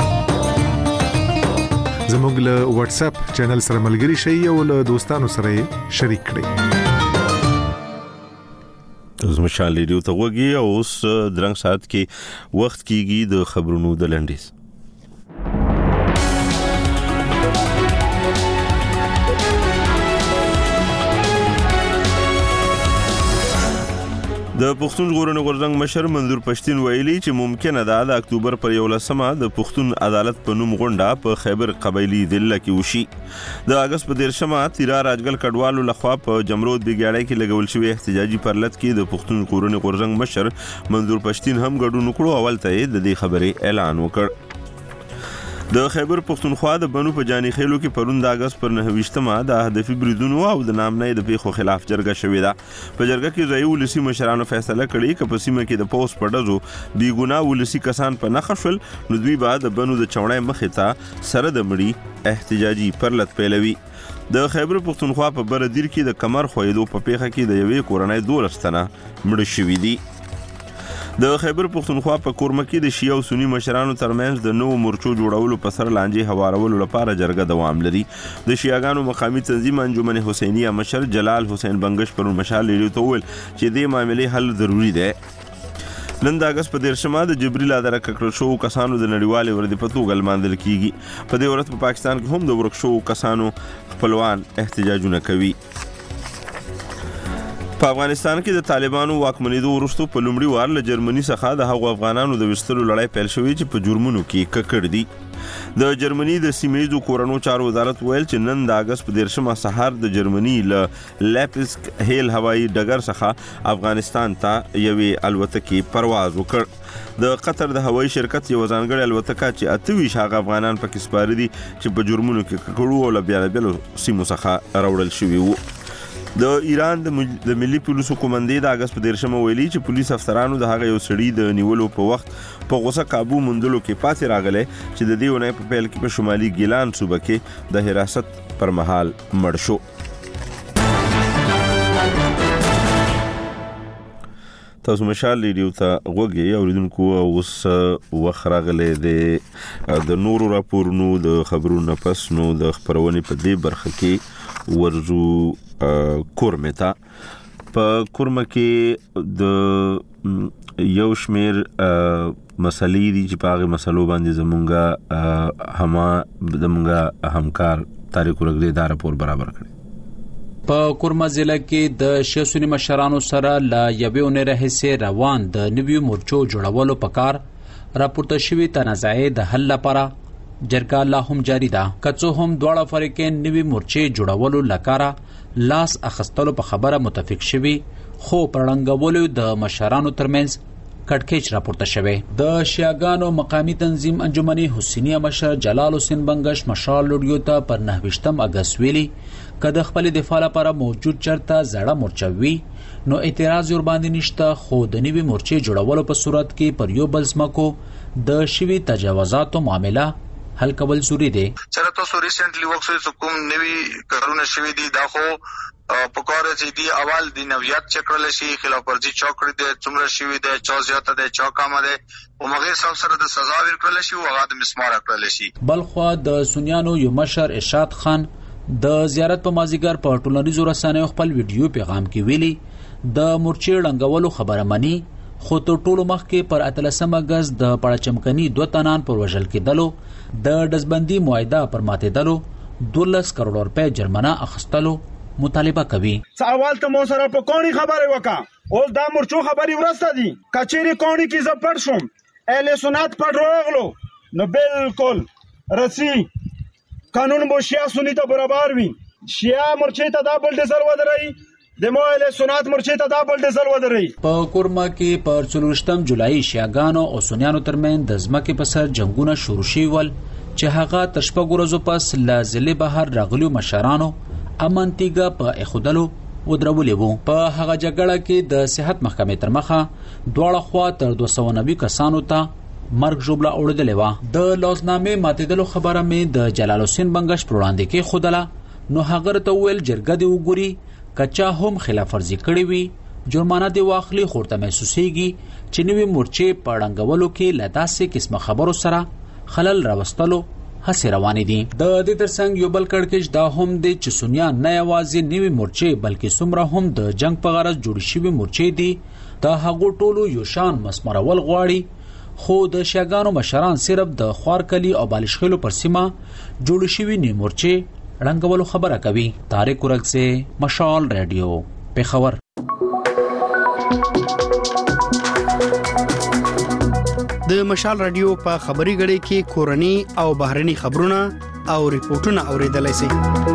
زموږ له واتس اپ چینل سره ملګري شئ او له دوستانو سره شریک کړئ. زموږ مشال ریډیو ته وګورئ او اوس درنګ ساعت کې وخت کېږي د خبرونو د لنډیز. د پښتون ژغورنې غورځنګ مشر منظور پښتين ویلي چې ممکنه ده د اکتوبر پر یولسمه د پښتون عدالت په نوم غونډه په خیبر قبایلی ضلع کې وشي. د اگست په دیرشمه تیرا راجګل کډوالو لخوا په جمرود بیګاړی کې لګول شوی احتجاجي پرلط کې د پښتون ژغورنې غورځنګ مشر منظور پښتين هم ګډون وکړو. اول ته د دې خبرې اعلان وکړ. د خیبر پښتونخوا د بنو په جاني خېلو کې پرون د اگست پر نهویشتمه د هدفي بریدونو او د نامنۍ د پیښو خلاف جرګه شوې ده. په جرګه کې ځایي ولسي مشرانو فیصله کړې چې په سیمه کې د پوس په ډزو بې ګناه ولسي کسان په نښه شول نو دوی به د بنو د چوڼۍ مخې ته سره د مړي احتجاجي پرلط پیلوي. د خیبر پښتونخوا په بردیر کې د کمر خویدو په پیښه کې د یوې کورنۍ دولس تنه مړه شوي دي. د خیبر پښتونخوا په کورمکې د شیعه او سنی مشرانو ترمنځ د نوو مورچو جوړولو په سر لانجې هوارولو لپاره جرګه دوام لري. د شیعاګانو مقامي تنظیم انجمن حسینیه مشر جلال حسین بنگش پر مشال لیدو ته ویل چې دې معاملې حل ضروری دی. نن د اگست په دیرشمه د جبريل اداره کړل شو کسانو د نړیوالې ورځې په توګه لمانځل کیږي. په دې ورځ په پاکستان کې هم د ورک شو کسانو خپلوان احتجاجونه کوي. په افغانستان کې د طالبانو واکمنېدو وروسته په لومړي وار له جرمني څخه د هغو افغانانو د وستلو لړۍ پیل شوې چې په جرمونو کې ککړ دي. د جرمني د سیمه‌ییزو کورنو چارو وزارت ویل چې نن د اگست په دیرشمه سهار د جرمني له لیپسک هیل هوایي ډګر څخه افغانستان ته یوې الوتکې پرواز وکړ. د قطر د هوایي شرکت یو ځانګړی الوتکه چې اته ویشت هغه افغانان پکې سپاره دي چې په جرمونو کې ککړو او له بیلابیلو سیمو څخه راوړل شوي وو. د ایران د ملي پولیسو قومندې د اگست په دیرشمه ویلي چې پولیس افسرانو د هغه یو سړي د نیولو په وخت په غوسه قابو موندلو کې پاتې راغلی چې د دې اونۍ په پیل کې په شمالي ګیلان صوبه کې د حراست پر مهال مړ شو. تاسو مشال ریډیو ته غوږی اوریدونکو اوس وخت راغلی د نورو راپورونو د خبرونو پس نو د خبرونې په دې برخه کې ورزو کورمه تا په کورمه کې د یو شمیر مسلې دي چې په هغه مسلو باندې زمونږه هما زمونږه همکار طارق ورګدی دا راپور برابر کړی. په کورمه ضلع کې د شیسونی مشرانو سره لا یوې اونۍ راهیسې روان د نویو مورچو جوړولو په کار راپورته شوي تنازعې د حل لپاره جرګه لا هم جاری ده. که څه هم دواړه فریقین نوي مورچې جوړولو لپاره لاس اخستلو په خبره متفق شوي خو پرړنګولو د مشرانو ترمنځ کټکېچ راپورته شوی. د شیعاګانو مقامی تنظیم انجمن حسینیه مشر جلال حسین بنگش مشال لوډیو ته پر نهویشتم اگست ویلي که د خپل دفاع لپاره موجود چرته زړه مورچه وي نو اعتراض ور باندې نشته خو د نوي مورچې جوړولو په صورت کې پر یو بل ځمکو د شوي تجاوزاتو معامله حل کول ضروري دي. سره تاسو ریسنټلی وکړو کوم نوی کارونه شوي دي دا خو په کار چې دی اول د نویات چکرل شي خلاف ورزي چوکړه د څومره شوي د چا زیاته د چا کم ده او مغه سب سره د سزا ورکړل شي او هغه د مسمار کړل شي. بلخو د سنیانو یو مشر ارشاد خان د زیارت په مازیګر په ټولنیزو رسنیو خپل ویډیو پیغام کې ویلي د مورچې ړنګولو خبره مني خو تر ټولو مخکې پر اتلسمه اگست د پړچمکني دوه تنان پر وژل کېدلو د دزبندي معاهده پر ماتېدلو دولس کروڑ روپے جرمانه اخستلو مطالبه کوي. اول ته مو سره په کونی خبره وکا اوس دا مرچو خبري ورسته دي کچيري کونی کی ز پړ شوم اهل سنت پړ روغلو نو بالکل رسی قانون بو شیا سنی ته برابر وي شیا مرچې ته دا بل ډسل ودرای د موایل سنت مرچې ته دا بل ډسل ودرای. په کورما کې پر څلورشتم جولای شیاګانو او سنیانو ترمن د ځمکې په سر جنگونه شروع شي ول چې هغه تر شپږ ورځې پس لازلې بهر راغلو مشرانو امنتیګه په اخودلو ودرولې وو. په هغه جګړه کې د صحت محکمې تر مخه دواړه خوا تر دوه سوه نوي کسانو ته مرګ جوړه اوړدلې و. د لوزنامې ماتېدلو خبره مې د جلال حسین بنگش پر وړاندې کې خودله نو هغه ته ویل جرګه دی وګوري کچا هم خلاف ورزي کړی وي جرمانه دی واخلي خورته محسوسيږي چې نوې مورچې په ړنګولو کې لداسې قسمه خبرو سره خلل راوستلو هڅې روانې دي. د دې ترڅنګ یو بل کړکېچ دا هم دی چې سنیان نه یوازې نوې مورچې بلکې څومره هم د جنگ په غرض جوړ شوي مورچې دي د هغو ټولو یو شان مسمرول غواړي خو د شیاګانو مشران صرف د خوارکلی او بالشخلو پر سیمه جوړ شوي نوې مورچې رنګولو خبره کوي. طارق ورګزی مشال ریډیو پیښور. د مشال رادیو په خبري غړي کې کورني او بهرني خبرونه او ریپورتونه اوریدلای شئ.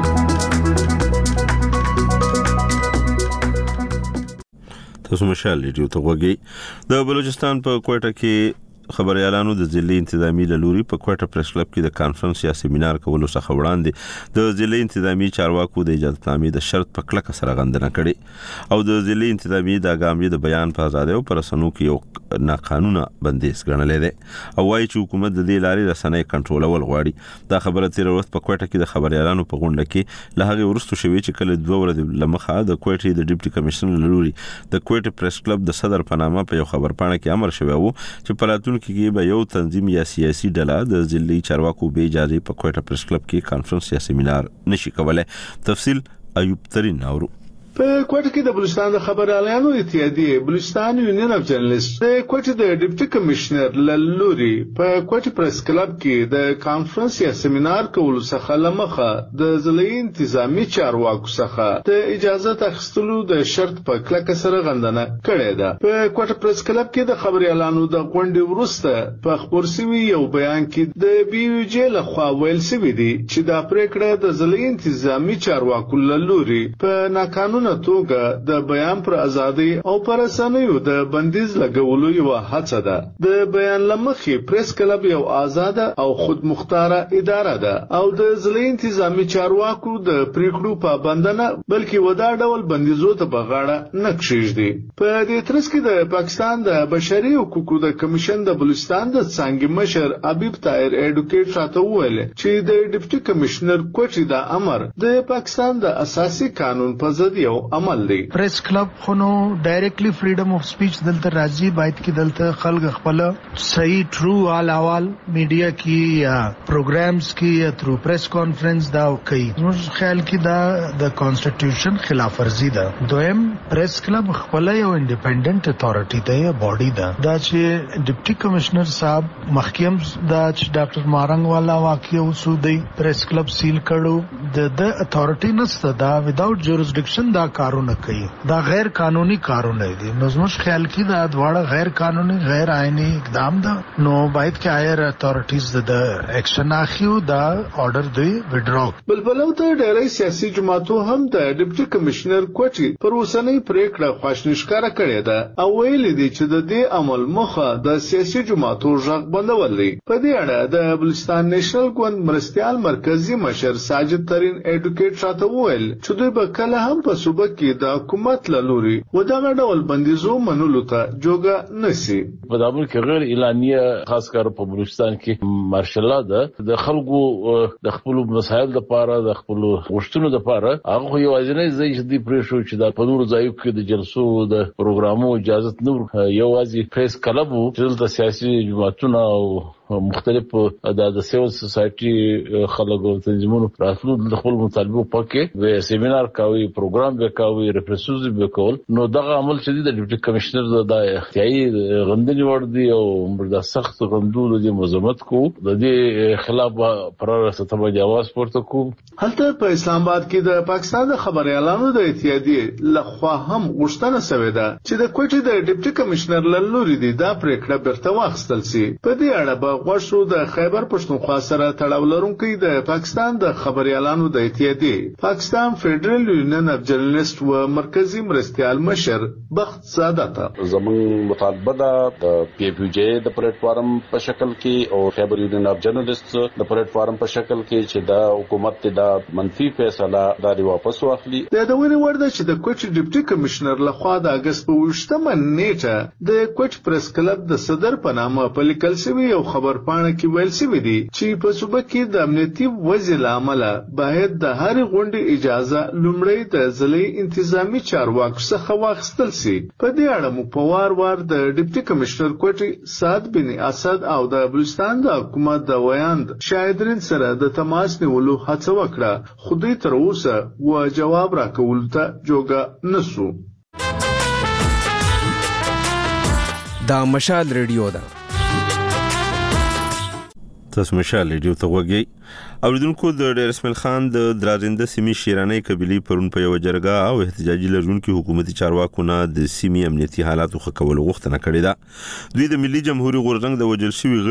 تاسو مشال ریډیو ته وګورئ. د بلوچستان په کوټه کې خبريالانو د ضلع انتظامی لوري په کوټه پریس کلب کې د کانفرنس یا سیمینار کولو څخه وړاندې د ضلع انتظامی چارواکو د اجازهنامې د شرط په کلکه سره غندنه کړې او د ضلع انتظامی د اګامي د بیان په آزادۍ او پرسنو کې یو ناقانونه بندیز ګڼلې ده او وايي چې حکومت د دې لارې رسنۍ کنټرولول غواړي. دا خبره تیر ورځ په کوټه کې د خبريالانو په غونډه کې له هغه ورستو شوې چې کله دوه ورځې لمخه د کوټې د ډیپټي کمشنر لوري د کوټه پریس کلب د صدر په نامه په یو خبرپاڼه کې امر شوی وو چې پلاتون کې به یو تنظیم یا سیاسي ډله د ضلعي چارواکو به اجازه په کوټه پریس کلب کې کانفرنس یا سیمینار نشي کولای. تفصیل ایوب ترین اورو. په کوټه کې د بلوچستان د خبريالانو اتحادیه بلوچستان یونین اف جرنالست د کوټه د ډیپټي کمشنر لوري په کوټه پریس کلب کې د کانفرنس یا سیمینار کولو څخه لمخه د ضلعي انتظامی چارواکو څخه د اجازه اخیستلو د شرط په کلکه سره غندنه کړې ده. په کوټه پریس کلب کې د خبريالانو د غونډې وروسته په خبر سوي یو بیان کې د بي یو جي له خوا ویل سوي دي چې دا پریکړه د ضلعي انتظامی چارواکو لوري په ناقانونه توګه د بیان پر ازادي او پر رسنیو د بندیز لګولو یو هڅه ده. د بیان لمخې پریس کلب یو آزاد او خود مختاره اداره ده او د ضلعي انتظامی چارواکو د پریکړو پابندنه بلکې ودا ډول بندیزو ته بغاړه نه کشیږي. په دې ترڅ کې د پاکستان د بشري حقوقو د کمیشن د بلوچستان د څنګه مشر حبیب طاهر اډوکیټ راته وویل چې د ډیپټي کمشنر کوټي دا امر د پاکستان د اساسي قانون په ضد یو عمل دی. پریس کلب خو نو ډایرکټلی فریډم اف سپیچ دلته راځي باید کې دلته خلک خپل صحیح ټرو آل احوال میډیا کې یا پروګرامز کې یا تھرو پریس کانفرنس دا کوي. نو خیال کې دا د کانسټیټیوشن خلاف ورزي ده. دویم پریس کلب خپل یو انډیپندنٹ اتھارټی دی یا باډي ده. دا چې ډیپټي کمشنر صاحب مخکیم دا چې ډاکټر مارنګ والا واقعي وسودي پریس کلب سیل کړو د د اتھارټی نسته دا وداوت جورسډکشن دا کارونه کوي. دا غیر قانوني کارونه دي. نو زموږ خیال کې دا دواړه غیر قانوني غیر آئینی اقدام ده. نو باید کې هایر اتھارټیز د اکشن اخیو دا آرډر دی وډرا. بلبلو ته ډېری سیاسي جماعتو هم د ډیپټي کمشنر کوټي پر اوسنۍ پریکړه خواشنشکاره کړې ده او ویل دي چې د دې عمل مخه د سیاسي جماعتو ژغ بندول دي. په دې اړه د بلوچستان نېشنل ګوند مرستيال مرکزی مشر ساجد ترين اډوکیټ راته وویل چې دوی به کله هم په صوبه کې د حکومت لوري ودغه ډول بندیزو منلو ته جوګه نسی. په دابل کې غیر اعلانیه خاص کار په بلوچستان کې مارشل لا د خلکو د خپل مسایل لپاره د خپل غوښتنو لپاره هغه یو ځینې ځای چې دی پرې شو چې د پنور ځایو کې د جلسو د پروګرامو اجازه نه یو ځای پریس کلب چې د سیاسي جماعتونو او مختلف د سیول سوسایټي خلکو تنظیمونو راتلو د خپل مطالبه پکې و سیمینار کوي پروګرام وکاوي ریپرسوز وکول. نو دغه عمل چې د ډیپټي کمشنر د احتیاطي غندنې ور دي او د سخت غندولو د مزمت کو د دې خلاف پرار ستمه جواز پورته کو. هلته په اسلام آباد کې د پاکستان د خبريالانو د اتحادیه لخوا هم غوښتنه شوې ده چې د کوټې د ډیپټي کمشنر لوري دي دا پریکړه برته واخیستل شي. په دې اړه به غوښو د خیبر پښتونخوا سره تړاو لرونکي د پاکستان د خبريالانو د اتحادیه پاکستان فدرال یونین اف جرنالست و مرکزی مرستيال مشر بخت سعادت زمون مطالبه ده د پی پی جی د پلیټ فارم په شکل کې او خیبر یونین اف جرنالست د پلیټ فارم په شکل کې چې دا حکومت د منفي فیصله داري واپس واخلي. د دوري ورده چې د کوټ ډیپټي کمشنر لخوا د اگست په وشتمه نیټه د کوټ پریس کلب د صدر په نامه په لیکل شوی یو خبر پاڼه کې ویل شوی دی چې په صوبه کې د امنیتي وضع لامل باید د هر غونډې اجازه لومړی د ضلعي انتظامی چارواکو څخه واخیستل شي. په دې اړه مو په وار وار د ډیپټي کمشنر کوټي سعد بن اسد او د بلوچستان د حکومت د ویاند شاهدرین سره د تماس نیولو هڅه وکړه خو دوی تر اوسه و جواب راکول ته جوګه نسو. دا مشال ریډیو ده. تاسو مشال ریډیو ته وګورئ اوریدونکو د ډیر اسماعیل خان د درازنده سیمې شیرانې قبيله پرون په یو جرګه او احتجاجي لرونکو حکومتي چارواکو نه د سیمې امنیتي حالاتو ښه کولو غوښتنه کړې ده. دوی د ملي جمهوریت غورځنګ د وجل شوی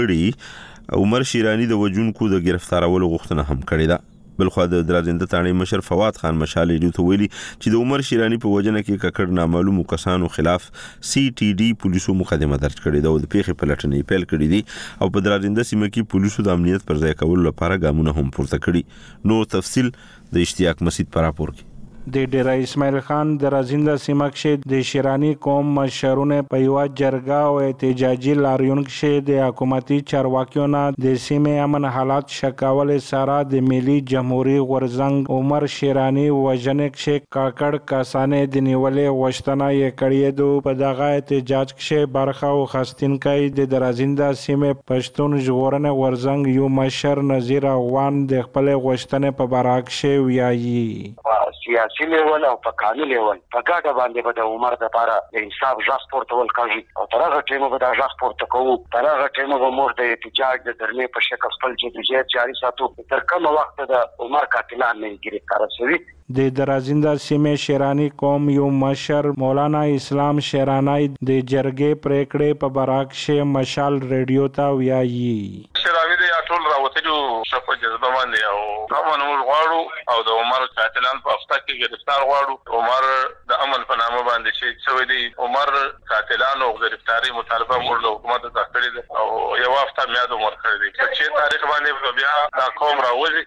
غړي عمر شیرانی د وجونکو د گرفتارولو غوښتنه هم کړې ده. بلخو د درازنده تاني مشر فواد خان مشال ریډیو ته ویلي چې د عمر شیرانی په وجنه کې ککړ نامعلوم کسانو خلاف سی ټي ډي پولیسو مقدمه درج کړې ده او د پیښې پلټنې پیل کړې دي او په درازنده سیمه کې پولیسو د امنیت پر ځای کولو لپاره ګامونه هم پورته کړي. نو تفصیل د اشتیاق مسجد پر راپور کې. د ډیر اسماعیل خان د رازنده سیمه کې د شیرانی قوم مشرونه په یو جرګه او احتجاجي لاریون کې د حکومتي چارواکیو نه د سیمې امن حالات شکاول سره د ملي جمهوریت غورځنګ عمر شیرانی وژنې کې کاکړ کسانې د نیولې غوښتنه یې کړې ده. په دغه احتجاج کې برخه واخیستونکي د رازنده سیمې پښتون ژغورنې غورځنګ یو مشر نذیر افغان د خپل غوښتنې په باره کې ویایي سیاسي لیول او په قانوني لیول په ګډه باندې به د عمر د لپاره د انصاف ژغ پورته ولکږي او تر هغه ټیمه به دا ژغ پورته کوو تر هغه ټیمه به موږ د احتجاج د درنې په شکل خپل جدوجہد جاري ساتو تر کومه وخت د عمر قاتلان نه ګرفتار شوي. د درازنده سیمې شیرانی قوم یو مشر مولانا اسلام شیرانی د جرګې پریکړې په براک کې مشال ریډیو ته ویایي شیرانی د ټول راوتلو شفه جذبه باندې او امن غواړو او د عمر قاتلان په افتا کې گرفتار غواړو. عمر د امن په نامه باندې چې څوی دی عمر قاتلان او گرفتاری مطالبه موږ له حکومت څخه کړې ده او یو افتا میاد عمر کړی دی چې تاریخ باندې بیا دا قوم راوځي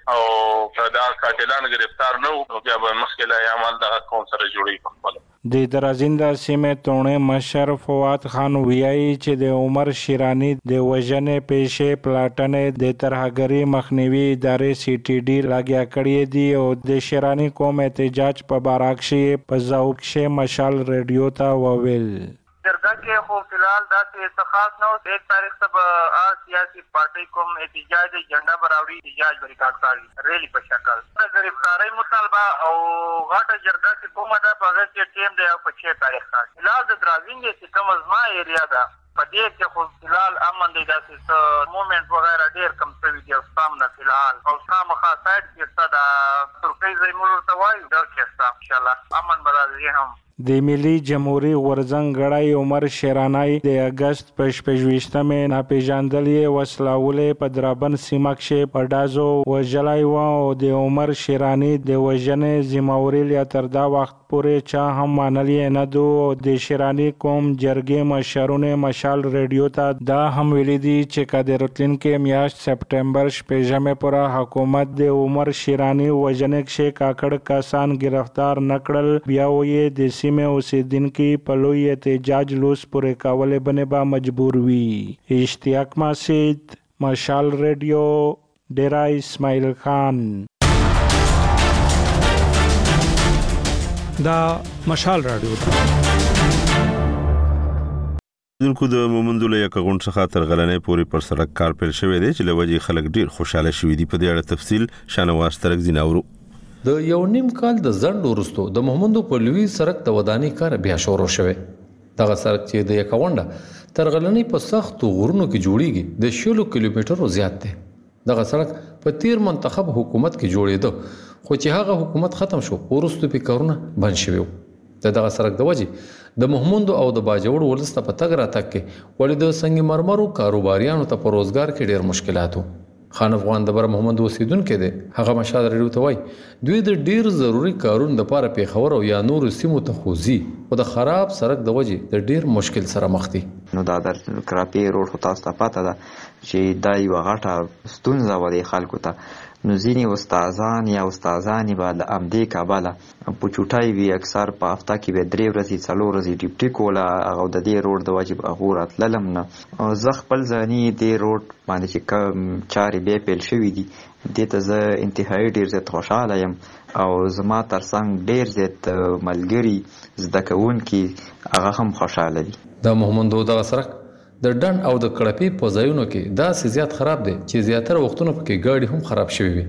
او دا قاتلان گرفتار نه وو بیا مخکله عمل د قوم سره جوړي خپل. د درازنده سیمې تونه مشر فواد خان ویایي چې د عمر شیرانی د وژنې پیښې پلاټنې د ترهګری مخنیوي ادارې سی ټي ډي لاګیا کړې دي او د شیرانی قوم احتجاج په باره کې په ځواب کې مشال ریډیو ته وویل. جرګه کې خو فلحال داسې څه خاص نه و. ایک تاریخ ته به هر سیاسي پارټۍ کوم احتجاج جنډا به راوړي احتجاج به ریکارډ کړي ریلی په شکل د گرفتارۍ مطالبه او غټه جرګه کې کومه ده په هغه کې ټیم دی او په چھ تاریخ ته فلحال د درازنده چې کومه زما ایریا ده په دې کې خو فلحال امن دی داسې څه مومنټ وغیره ډېر کم شوي دي او ستا نه فلحال او ستا مخه سایډ کې ستا د ترکۍ ځای موږ ورته وایو دا کې ستا انشاءالله امن به راځي. هم د ملي جمهوریت غورځنګ غړی عمر شیرانی د اگست په شپږویشتمې ناپېژندلې وسلهولې په درابن سیمه کې په ډازو وژلی و او د عمر شیرانی د وژنې ذمهواري تر دا وخت پورې چا هم منلی نه دو. د شیرانی قوم جرګې مشرونه مشال ریډیو ته دا هم ویلي دي چې که د راتلونکې میاشت سپټمبر شپږمې پورې حکومت د عمر شیرانی وژنې کې کاکړ کسان گرفتار نه کړل بیا یې د سیمې اوسیدونکي په لوی احتجاج لوس پورې کولې باندې به مجبور وي. اشتیاق مسجد مشال ریډیو ډیرا اسماعیل خان. دا مشال رادیو دونکو د مومندو له یک غونډه څخه تر غلنې پورې پر سړک کار پیل شوی دی چې لوجي خلک ډیر خوشاله شوي دي. په دې اړه تفصیل شانواز ترک زیناورو. د یو نیم کال د ځند ورستو د محمدو په لوی سړک د ودانۍ کار بیا شروع شوه. دغه سړک چې د یک غونډه تر غلنې په سخت غرونو کې جوړیږي د شلو کیلومترو زیات دی. دغه سړک په تیر منتخب حکومت کې جوړېده خو چې هغه حکومت ختم شو ورستو په کارونه بند شوه. دغه سړک د وجې د محمدو او د باجوړ ولسته په تګ راتګ کې ولې د سنگ مرمرو کاروباریانو ته په روزګار کې ډېر مشکلاتو. خان افغان د بر محمد اوسیدونکو دی هغه مشال ریډیو ته وای دوی د ډیر ضروری کارونو لپاره پیښور او یا نور سیمو ته خوځي او د خراب سړک د وجې د ډیر مشکل سره مخ دي. نو دا د کراپی روډ هو تاسو ته پاته ده چې دا یو غټه ستونزه ولې خلکو ته نو ځینی استادان یا استادانی به د امدی کابل په چوټای وی اکثر په هفته کې به درې ورځې څلور ورځې ډیپټي کولا او د دې روډ د واجب اغورات للم نه او زه خپل ځاني دې روډ باندې چې کوم چاري به پیل شوې دي د ته زه انتهایی ډیر زیات خوشاله یم او زما ترڅنګ ډیر زیات ملګری زده کوونکي هغه هم خوشاله دي. د محمد دغه سړک د ډن او د کړپی په ځایونو کې دا زیات خراب دي چې زیاتره وختونو کې ګاډي هم خراب شوي وي.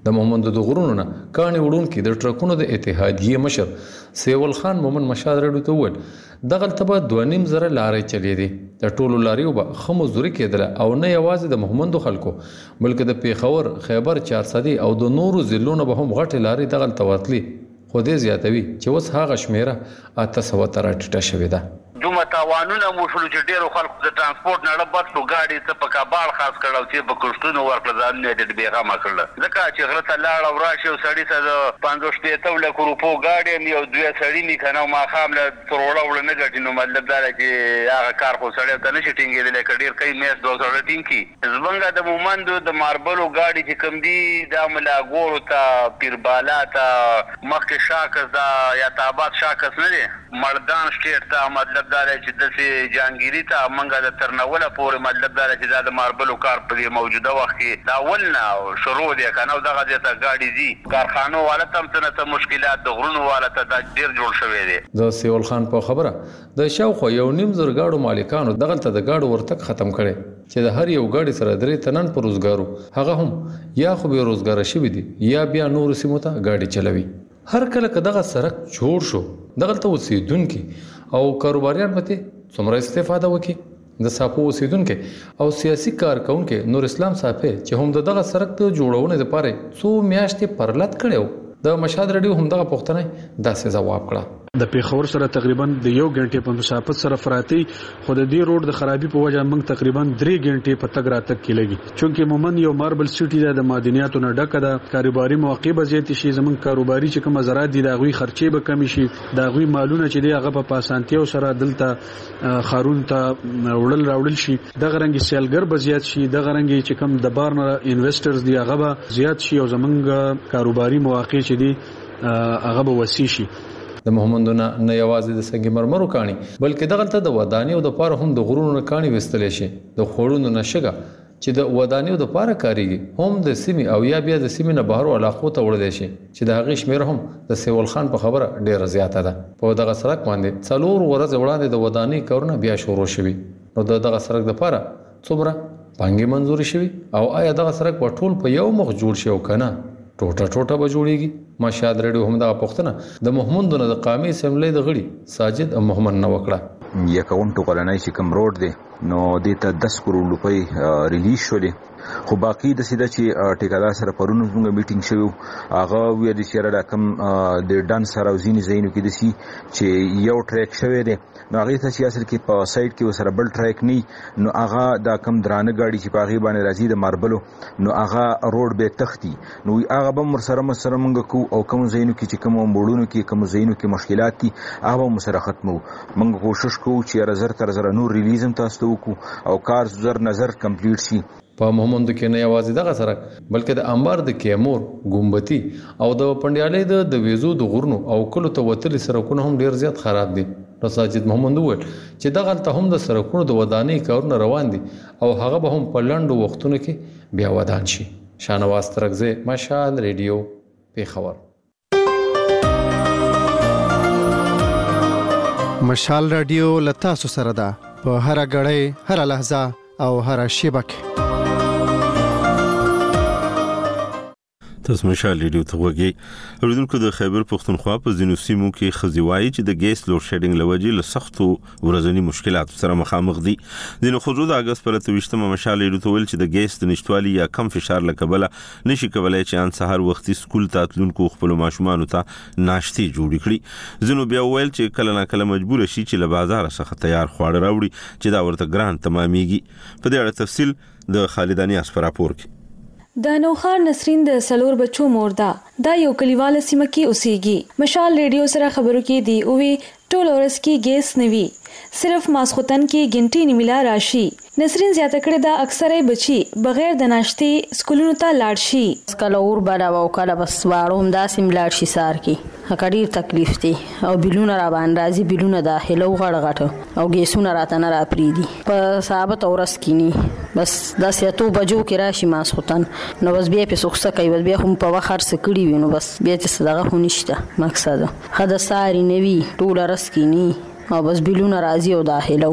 د مومند د غرونو نه کاني وډونکو د ټرکونو د اتحادیه مشر سیول خان مومن مشال رډو ته ول دغه تبه دوه نیم زره لارې چلې دي د ټولو لاریو به خموزوري کېدل او نه یوازې د محمد خلکو بلکې د پیښور خیبر چارسدي او د نورو ضلعونو به هم غټه لارې دغه توتلی خو دې زیاتوي چې اوس هغه شمیره اته سوه تر ټیټه شوې ده دومره تاوانونه مو شول چې ډېرو خلکو د ترانسپورټ نه بد شو ګاډي څه په کابل خاص کړل چې په کوشتونو ورکړل ځانونه د بیغمه کړل ځکه چې غره ته لاړ او راشي او سړی ته د پنځوس شپېته لکو روپو ګاډي یو دوه سړی می کنه ما خام له تروړه وړ نه ګټي نو مطلب دا چې هغه کار خو سړی ته نشي ټینګېدل لکه ډېر کوي میس دوه سړی ټینګي زبنګا د مومندو د ماربلو ګاډي چې کم دي د ملا ګورو ته پیربالا ته مخکې شاکس دا یا تابات شاکس نه دي مردان سټیټ ته مطلب دا چې د جانګيري ته منګه د ترنوله پورې مطلب دا چې دا د ماربلو کار په موجوده وخت کې دا ولنه شروع دي کنه دغه ته گاډي دي کارخانو والا تم څه مشکلات د غرونو والا ته دا ډیر جوړ شوی دي د سیول خان په خبره د شاوخو یو نیم زر گاډو مالکانو دغه ته د گاډو ورتک ختم کړي چې د هر یو گاډي سره درې تنن پر روزګارو هغه هم یا خو به روزګار شوی دي یا بیا نور سیمو ته گاډي چلوي هر کله کداغه سرک جوړ شو دغه ته اوسیدونکو او کاروباریان به څومره استفاده وکړي د صاحب اوسیدونکو او سیاسي کارکونکو نور اسلام صاحب چې هم دغه سرک ته جوړونه لپاره څو میاشتې پرلط کړو د مشهد رډیو هم دغه پوښتنه داسې جواب کړه د پیښور سره تقریبا د یو غنټې په مسافت سره فراتی خو د دې روډ د خرابي په وجه موږ تقریبا درې غنټې په تګ راتګ کې لګي چونکه مومن یو ماربل سټي ده د معدنیاتو نه ډکه ده کاروباري مواقع به زیات شي زمون کاروباري چې کوم زراعت دي د غوي خرچې به کم شي د غوي مالونه چې دی هغه په پاسانتیو سره دلته خارون ته وړل راوړل شي د غرنګي سیلګر به زیات شي د غرنګي چې کوم د بار نه انویسټرز دی هغه به زیات شي او زمونږ کاروباري مواقع چې دی هغه به وسیع شي د محمدونه نه یوازې د سنگ مرمرو کانی بلکې دغه ته د ودانۍ او د پاره هم د غرونو کانی وستلې شي د خوړونو نشګه چې د ودانۍ او د پاره کاریږي هم د سیمې او یا بیا د سیمې نه بهر علاقو ته وړل شي چې د هغې شمیر هم د سیول خان په خبره ډیره زیاته ده په دغه سرک باندې څلور ورځې وړاندې د ودانۍ کارونه بیا شروع شوي نو دغه سرک د پاره څومره پانګې منزوري شوي او آیا دغه سرک په ټول په یو مخ جوړ شي او کنه ټوټه ټوټه به جوړیږي مشهد رډیو هم دا پښتنه د محمدونه د قومي اسمبلی د غړي ساجد محمد نو وکړه یکون ټوکلنای چې کوم روډ دی نو د ته دس کروڑ روپۍ ریلیز شولې خو باقی د سیده چې ټیکادار سره پرونو موږ میټینګ شوو هغه ویل چې را کم د ډان سره وزینی زینو کې دسی چې یو ټریک شوی دی نو هغه ته چې اصل کې په سایډ کې وسره بل ټریک نه نو هغه دا کم درانه گاډي چې په هغه باندې راځي د ماربلو نو هغه روډ به تختی نو هغه به مر سره مر سره موږ کو او کوم زینو کې چې کوم موړونو کې کوم زینو کې مشکلات دي هغه مر سره ختمو موږ کوشش کوو چې رزر تر زر نور ریلیزم تاسو وکړو او کار زر نظر کمپلیټ شي په محمد کې نه یوازې دغه سرک بلکې د انبار د کیمور ګومبتی او د پندیالې د ویزو د غرونو او کلو ته وتل سرکونه هم ډیر زیات خراب دي نو ساجد محمد وویل چې دغه ته هم د سرکونو د ودانۍ کارونه روان دي او هغه به هم په لنډو وختونو کې بیا ودان شي شانواز ترغزه مشال ریډیو پیښور مشال رادیو لتا سره ده په هر غړې هر لحظه او هر شیبه کې تاسو مشال ریډیو ته وګورئ اوریدونکو د خیبر پښتونخوا په ځینو سیمو کې خزیوای چې د ګیس لوډ شیډینګ لوجې له سختو ورځنی مشکلاتو سره مخامخ دي ځینو خزو د اگست پر اتویشتمه مشال ریډیو ته ویل چې د ګیس د نشټوالي یا کم فشار لکبله نشي کولای چې ان سحر وختي سکول ته تلونکو خپل ماشومان ته ناشتي جوړ کړي ځینو بیا ویل چې کله نه کله مجبور شي چې له بازار څخه تیار خواړه راوړي چې دا ورته ګران تماميږي په دې اړه تفصیل د خالدانی اسپرا پور کې د نوخار نسرین د سلور بچو مور دا دا یو کلیواله سیمه کې اوسېږي مشال ریډیو سره خبرو کې دی او وی ټول ورس کې ګیس نوي صرف ماسختن کې ګنټي نیملا راشي نسرین زیاته کړه دا اکثره بچي بغیر د ناشتي سکولونو ته لاړ شي کله اور بلا او کله بس واړو هم دا سیم لاړ شي سار کې هکړي تکلیف دي او بلونه را باندې راځي بلونه داخله وغړ غټ او ګیسونه راته نه را پریدي په ثابت اورس کینی بس دا سیاتو بجو کې راشي ماسختن نو بس بیا په سوخسه کوي بیا هم په وخر سکړي وینو بس بیا چې صدقه هونیشته مقصد خدا ساری نوي ټول رس کینی او بس بلونه راځي او داخلو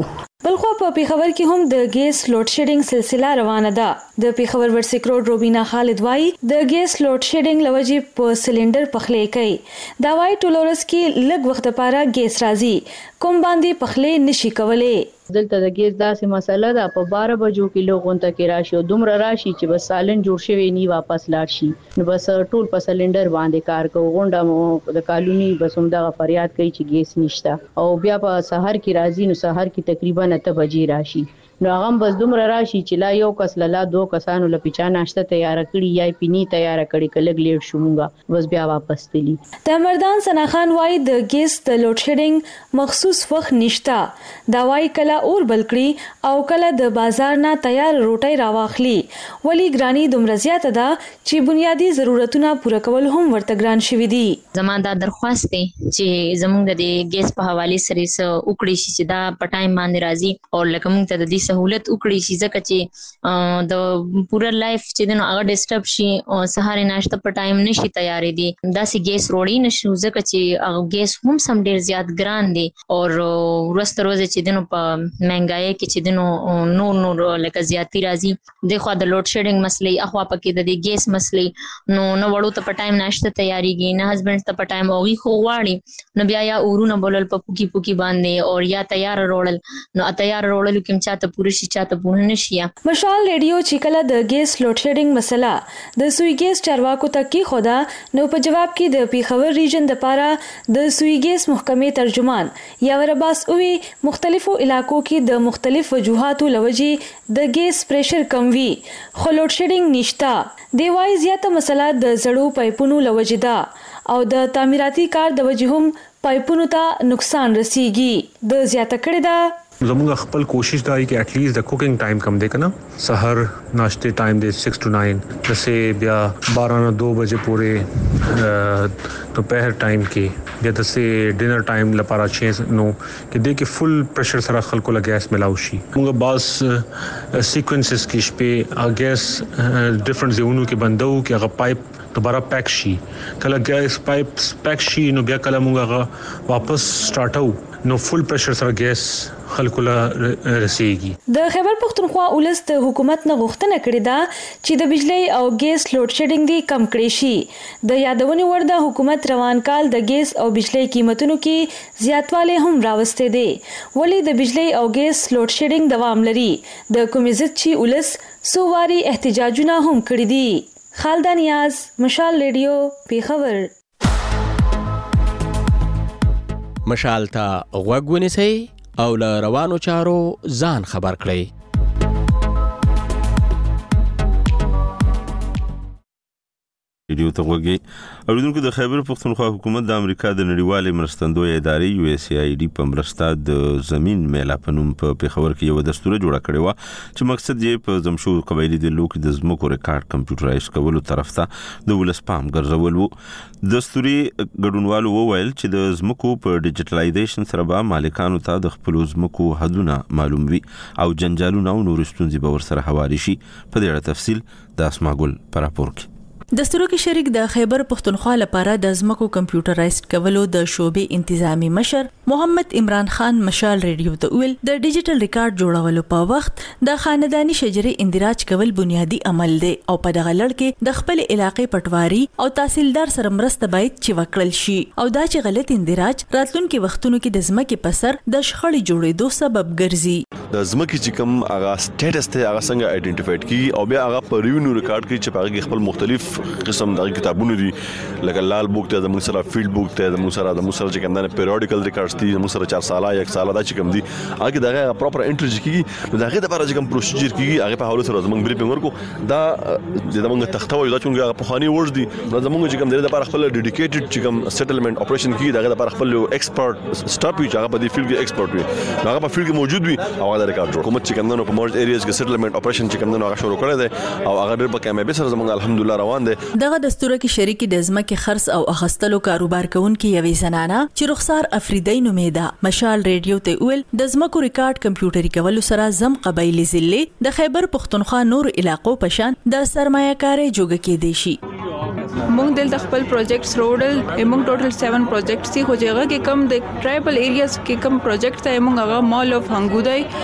بلخو په پیښور کې هم د ګیس لوډ شیډینګ سلسله روانه ده. د پیښور ورسکروډ روبینا خالد وای د ګیس لوډ شیډینګ لوجې په سلندر پخلې کوي. دا وای ټولورس کې لږ وخت لپاره ګیس راځي کوم باندې پخلې نشي کولای. دلته د ګیس داسې مسله ده په بارہ بجو کې لوغونته کې راشي او دومره راشي چې بس سالن جوړ شوی نی واپس لاړ شي نو بس ټول په سلندر باندې کار کوو غونډه مو د کالونی بس هم دا فریاد کوي چې ګیس نشته او بیا په سحر کې راځي نو سحر کې تقریبا اته بجې راشي نو هغه بس دومره راشي چې لا یو کس لا دوه کسانو له پیچا ناشته تیار کړی یا پینی تیار کړی کله لیټ شومګه بس بیا واپس تلی. د مردان ثنا خان وای د ګیس د لوډ شیډینګ مخصوص وخت نشتا. دا وای کله اور بل کړی او کله د بازار نه تیار روټي راواخلي ولی ګرانی دومره زیاته ده چې بنیادی ضرورتونه پوره کول هم ورته ګران شوي دي. زموږ د درخواست دی چې زموږ د ګیس په حواله سره وکړي چې دا په ټایم باندې راځي او لکه موږ ته د دې سہولت وکړي چې ځکه چې د پورا لایف چې دنو هغه ډیسټرب شي او سهار ناشته په ټایم نشي تیارې دي داسې ګیس روړی نشو ځکه چې هغه ګیس هم سم ډیر زیات ګران دي او ورسته روزه چې دنو په مهنګای کې چې دنو نور نور لکه زیاتی راځي د خو د لوډ شیډینګ مسلې اخوا پکې د ګیس مسلې نو نو وړو ته په ټایم ناشته تیاریږي نه هسبند ته په ټایم اوږي خو واړي نو بیا یا اورونه بولل په پوکی پوکی باندې او یا تیار روړل نو تیار روړل کوم چاته پورشي چاته پونه نشي. مشال ریډیو چې کله د ګیس لوډ شیډینګ مسله د سوی ګیس چارواکو ته کې خودا نو په جواب کې د پیښور ریجن د پاره د سوی ګیس محکمې ترجمان یاور عباس اوی مختلفو علاقو کې د مختلف وجوهاتو لوجې د ګیس پریشر کم وی خو لوډ شیډینګ نشتا. دی وای زیاته مسله د زړو پایپونو لوجې ده او د تعمیراتي کار د وجې هم پایپونو ته نقصان رسیږي. د زیاته کړي ده زموږ خپل کوشش دا دی چې اټ لیست د کوکنګ ټایم کم دی کنه سحر ناشته ټایم دی سکس ټو ناین دسه بیا بارہ نه دو بجے پورې دوپہر ټایم کې بیا دسه ډینر ټایم لپاره چھ نو کې د کې فل پریشر سره خلکو لا ګیس ملاو شي موږ باس سیکوینسز کې شپه ګیس ډیفرنٹ زونو کې بندو کې هغه پایپ دوباره پیک شي کله ګیس پایپ پیک شي نو بیا کله موږ واپس سٹارټو نو فل پریشر سره ګیس خلکو لا رسیږي. د خیبر پختونخوا ولس د حکومت نه غوښتنه کړې ده چې د بجلی او ګیس لوډ شیډینګ دی کم کړي شي. د یادونې وړ د حکومت روان کال د ګیس او بجلی قیمتونو کې زیاتوالی هم راوسته دي ولی د بجلی او ګیس لوډ شیډینګ دوام لري د کومې ضد چې ولس سوواري احتجاجونه هم کړي دي. خالد نیاز مشال ریډیو پیښور. مشال ته غوږ ونیسئ او له روانو چارو ځان خبر کړئ. ریډیو ته غوږی اوریدونکو د خیبر پختونخوا حکومت د امریکا د نړیوالې مرستندوی ادارې یو اس ای آی ډي په مرسته د زمين میلا پنوم په پیښور کې یو دستور جوړ کړی و چې مقصد یې په زمشور قبایلی د لوک د زمکو ریکارډ کمپیوټرایز کولو طرف ته د ولس پام ګرځول وو. دستوري ګډونوالو وویل چې د زمکو په ډیجیټلایزیشن سره به مالکانو ته د خپل زمکو حدونه معلوم وي او جنجالونه او نور ستونزې به ورسره حواله شي. په دې اړه تفصیل د اسماګل پر راپور کې. دستورو کې شریک د خیبر پختونخوا لپاره د ځمکو کمپیوټرایزډ کولو د شوبې انتظامی مشر محمد عمران خان مشال ریډیو ته ویل د ډیجیټل ریکارډ جوړولو په وخت د خاندانی شجرې اندراج کول بنیادی عمل دی او په دغه لړ کې د خپل علاقې پټواری او تحصیلدار سره مرسته باید چې وکړل شي او دا چې غلط اندراج راتلونکي وختونو کې د ځمکې په سر د شخړې جوړېدو سبب ګرځي. د ځمکې چې کوم هغه سټیټس ته هغه څنګه آیډنټیفاید کی او بیا هغه په ریونیو ریکارډ کې چې هغه خپل مختلف قسم د کتابونو دي لکه لال بوک ته د موږ سره فیلډ بوک ته د موږ سره د موږ سره چې کوم د پیریوډیکل ریکارډز دي موږ سره چار ساله یک ساله دا چې کوم دي هغه دغه پراپر انټری کیږي نو دغه لپاره چې کوم پروسیجر کیږي هغه په حواله سره زموږ بریفینګ ورکو دا د موږ تخته وي دا چې موږ په خاني ورز دي نو زموږ چې کوم د لپاره خپل ډیډیکیټډ چې کوم سیټلمنٹ اپریشن کیږي دغه لپاره خپل ایکسپرت سټاپ وي چې هغه په دې فیلډ کې ایکسپرت وي هغه په فیلډ کې موجود وي او هغه ریکارډ جوړ کوم چې کوم نو په مرج ایریاز کې سیټلمنٹ اپریشن چې کوم نو هغه شروع کړی دی او هغه ډېر په کامیابی سره زموږ الحمدلله روان دي. دغه دستور کې شریک د ځمکې خرڅ او اخستلو کاروبار کوونکې یوې زنانه چې رخسار افریدی نومیده مشال ریډیو ته ویل د ځمکو ریکارډ کمپیوټري کولو سره زم قبایلی ضلع د خیبر پختونخوا نور علاقو په شان د سرمایه کاري جوګه کې دي شي. مونږ دلته خپل پروجیکټس روډل مونږ ټوټل سیون پروجیکټس دي خو جګه کې کم د ټرایبل ایریاز کې کم پروجیکټ ته مونږ هغه مال اف هنګودای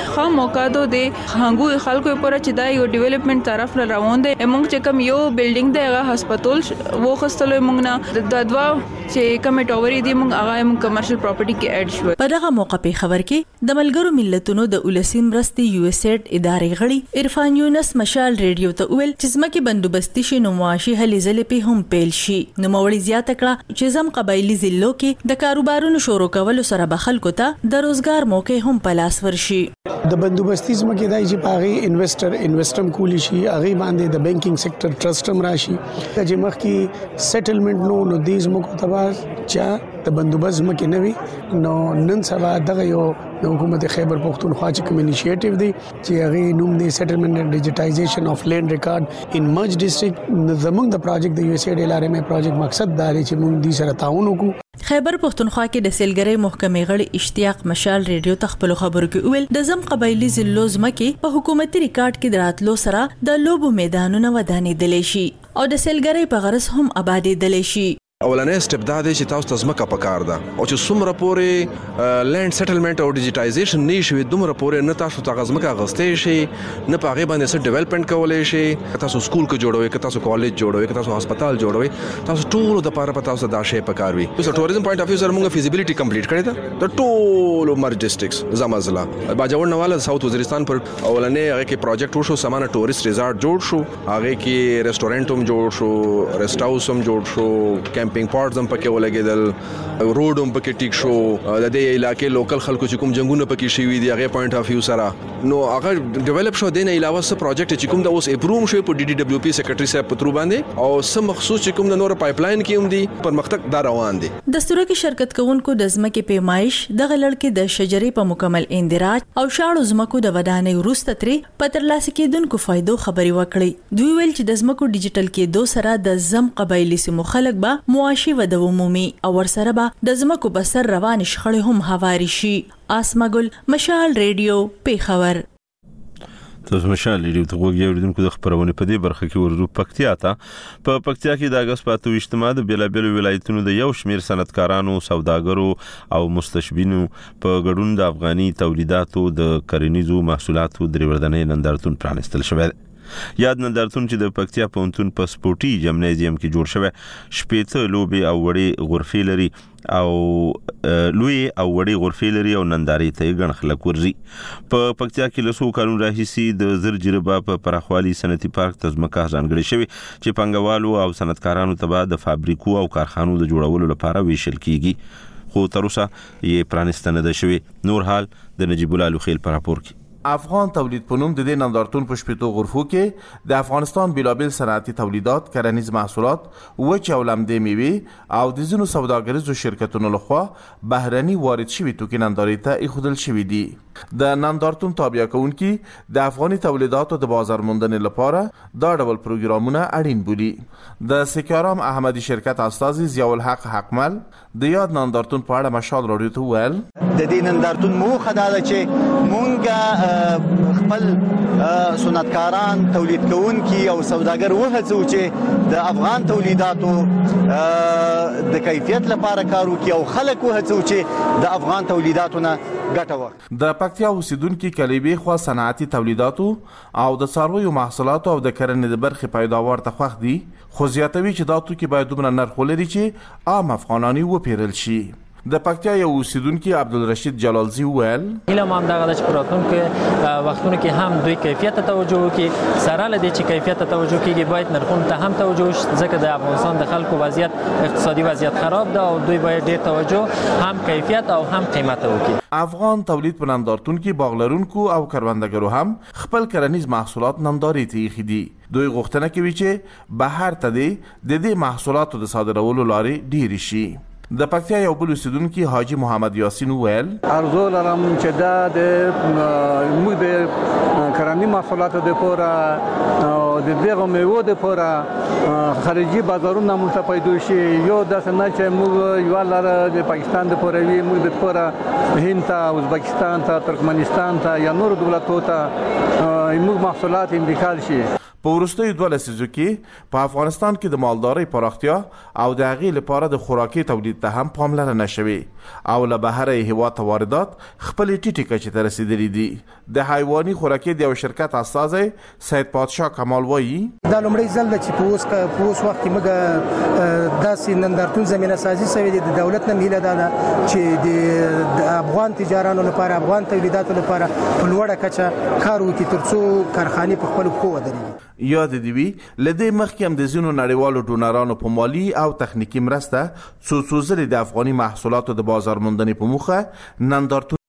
ښه موقع ده د هغه خلکو لپاره چې دا یو ډیولپمنٹ طرف له روان دي. موږ چې کوم یو بلډینګ دی هغه هسپتال وو خستلو موږ نه د دوا چې کوم ټاوري دی موږ هغه موږ کمرشل پراپرټي کې اډ شو. په دغه موقع په خبر کې د ملګرو ملتونو د اولسي مرستې یو اس ایډ ادارې غړي عرفان یونس مشال ریډیو ته ویل چې ځمکې بندوبستي شي نو معاشي هلې ځلې په هم پیل شي. نو موري زیاته کړه چې زم قبایلی ضلعو کې د کاروبارونو شروع کولو سره به خلکو ته د روزګار موقع هم په لاس ورشي. د بندوبستي ځمکې دای چې پاغي انویسټر انویسټم کولی شي هغه باندې د بانکینګ سېکټر ټرست هم راشي چې مخکې سیټلمنٹ نو نو د ځمکو تبا چا د بندوبست ځمکې نه وي نو نن سبا دغه یو د حکومت خیبر پختونخوا چې کوم انیشیټیو دی چې هغه نوم دی سیټلمنٹ اینڈ ډیجیټایزیشن اف لینډ ریکارډ ان مرج ډسټرکټ. زمونږ د پروجیکټ د یو اس ایډ ال ار ام ای پروجیکټ مقصد دا دی چې موږ دې سره تعاون وکړو. خیبر پختونخوا کې د سیلګری محکمې غړي اشتیاق مشال ریډیو ته خپل خبرو کې ویل د زم قبایلی ضلعو ځمکې په حکومتي ریکارډ کې دراتلو سره د لوبو میدانونه ودانېدل شي او د سیلګری په غرض هم آبادېدل شي. اولنې سټپ دا دی چې تاسو ته ځمکه پکار ده او چې څومره پورې لینډ سیټلمنٹ او ډیجیټایزیشن نه شي دومره پورې نه تاسو ته ځمکه غستې شي نه په هغه باندې څه ډیولپمنٹ کولای شي. تاسو سکول کې جوړوي که تاسو کالج جوړوي که تاسو هسپتال جوړوي تاسو ټول د پاره په تاسو دا شی پکار وي. اوس ټوریزم پوینټ اف ویو سره موږ فیزیبিলিټي کمپلیټ کړی ده د ټول مرج ډسټرکټس زمازلا باجوړ نواله ساوث وزیرستان پر اولنې هغه کې پروجیکټ وشو سمانه ټوریست ریزارټ جوړ شو هغه کې ریسټورانټ هم جوړ شو ریسټ هاوس هم جوړ شو کیمپینګ پارټس هم پکې ولګیدل روډ هم پکې ټیک شو د دې علاقې لوکل خلکو چې کوم جنگونه پکې شي وي دی هغه پوینټ اف ویو سره نو هغه ډیولپ شو دینه علاوه څه پروجیکټ چې کوم د اوس اپروم شوی په ډي ډي دبليو پی سیکریټري صاحب پترو باندې او سم مخصوص چې کوم د نور پایپلاین کې هم دي پرمختګ دا روان دي. دستور کې شرکت کوونکو د ځمکې پیمایش دغه لړکې د شجرې په مکمل اندراج او شاړو ځمکو د ودانۍ وروسته ترې په ترلاسه کېدونکو فایدو خبري وکړي. دوی ویل چې د ځمکو ډیجیټل کېدو سره د زم قبایلی سیمو خلک به معاشي وده ومومي او ورسره به د ځمکو بسر روان شخړې هم هواري شي. آسمګل مشال ریډیو پیښور. تاسو مشال ریډیو ته وګورئ د خبرونه په دې برخه کې ورزو پکتیا ته په پکتیا کې د اگست پاتو اجتماع د بیلابیلو ولایتونو د یو شمیر صنعتکارانو سوداګرو او مستشبینو په ګډون د افغاني تولیداتو د کرنیزو محصولاتو درې نندارتون پرانستل شوی. یاد نندارتون چې د پکتیا پونتون په سپورټي جمنازیم کې جوړ شوی شپېته لوبي او وړي غرفې لري او لوی او وړي غرفې لري او نندارې ته ګڼ خلک ورځي. په پکتیا کې له څو کلونو راهیسې د زرجربه په پراخوالي صنعتي پارک ته ځمکه ځانګړې شوې چې پنګوالو او صنعتکارانو ته به د فابریکو او کارخانو د جوړولو لپاره ویشل کیږي خو تر اوسه یې پرانستنه ده شوی. نور حال د نجیب الله لوخیل پر راپور کې. افغان تولید پنوم د دې نندارتون په شپږو غرفو کې د افغانستان بیلابل صنعتي تولیدات، کرنیز محصولات، وچ او لمدې میوې او د ځینو سوداګریزو شرکتونو لخوا بهرني وارد شوي توکي نندارې ته ایښودل شوي دي. د نندارتون تابع کوونکي د افغاني تولیداتو د بازار موندنې لپاره دا ډول پروګرامونه اړین بولي. د سکارام احمدي شرکت استازي ضیاء الحق حقمل د یاد نندارتون په اړه مشال راډیو ته ویل د دې نندارتون موخه دا ده چې مونږ خپل صنعتکاران، تولید کوونکي او سوداګر وهڅو چې د افغان تولیداتو د کیفیت لپاره کار وکړي او خلک وهڅو چې د افغان تولیداتو نه ګټه واخلي. د پکتیا اوسیدونکو کلیبې خو صنعتي تولیداتو او د څارویو محصولاتو او د کرنې د برخې پیداوار ته خوښ دي خو زیاتوي چې دا توکي باید دومره نرخ ولري چې عام افغانانی وپیرل شي. د پکتیا یو اوسیدونکو عبدالرشید جلالزی ویل اله ما دغه د چپراتون کې وختونو کې هم دوی کیفیت ته توجه وکړي سره لدی چې کیفیت ته توجه کیږي باید نرخونو ته هم توجه وشي ځکه د افغانستان د خلکو وضعیت اقتصادي وضعیت خراب ده او دوی باید ډیر توجه هم کیفیت او هم قیمت وکړي. افغان تولید په نندارتون کې باغلرونکو او کروندګرو هم خپل کرنیز محصولات نندارې ته ایښي دي. دوی غوښتنه کوي چې بهر ته د دې محصولاتو د صادرولو لارې ډیرې شي. د پکتیا یو بل اوسیدونکو حاجی محمد یاسین ویل ارزو لرم چې دا د موږ د کرنی محصولاتو د پوره او د دغه میوو د پوره خارجي بازارونو موږ ته پیدا شي یو داسې نه چې موږ یو لاره د پاکستان د پوره وی موږ د پوره هند ته، ازبکستان ته، ترکمنستان ته یا نور دولتونو ته موږ محصولات انتقال شي. په وروستیو دوه لسیزو کې په افغانستان کې د مالدارۍ پراختیا او د هغې لپاره د خوراکي تولید ته هم پاملرنه شوې او له بهره یې هېواد ته واردات خپلې ټیټې کچې ته رسېدلي دي. د حیواني خوراکي د یو شرکت استازی سید پادشاه کمال وایي دا لومړی ځل ده چې په اوس په اوس وخت کې موږ داسې نندارتون زمینه سازي شوې ده. د دولت نه هیله دا ده چې د افغان تجارانو لپاره افغان تولیداتو لپاره په لوړه کچه کار وکړي تر څو کارخانې په خپلو پښو ودرېږي. یاد دې وي له دې مخکې هم د ځینو نړیوالو ډونرانو په مالي او تخنیکي مرسته څو څو ځلې د افغاني محصولاتو د بازار موندنې په موخه نندارتون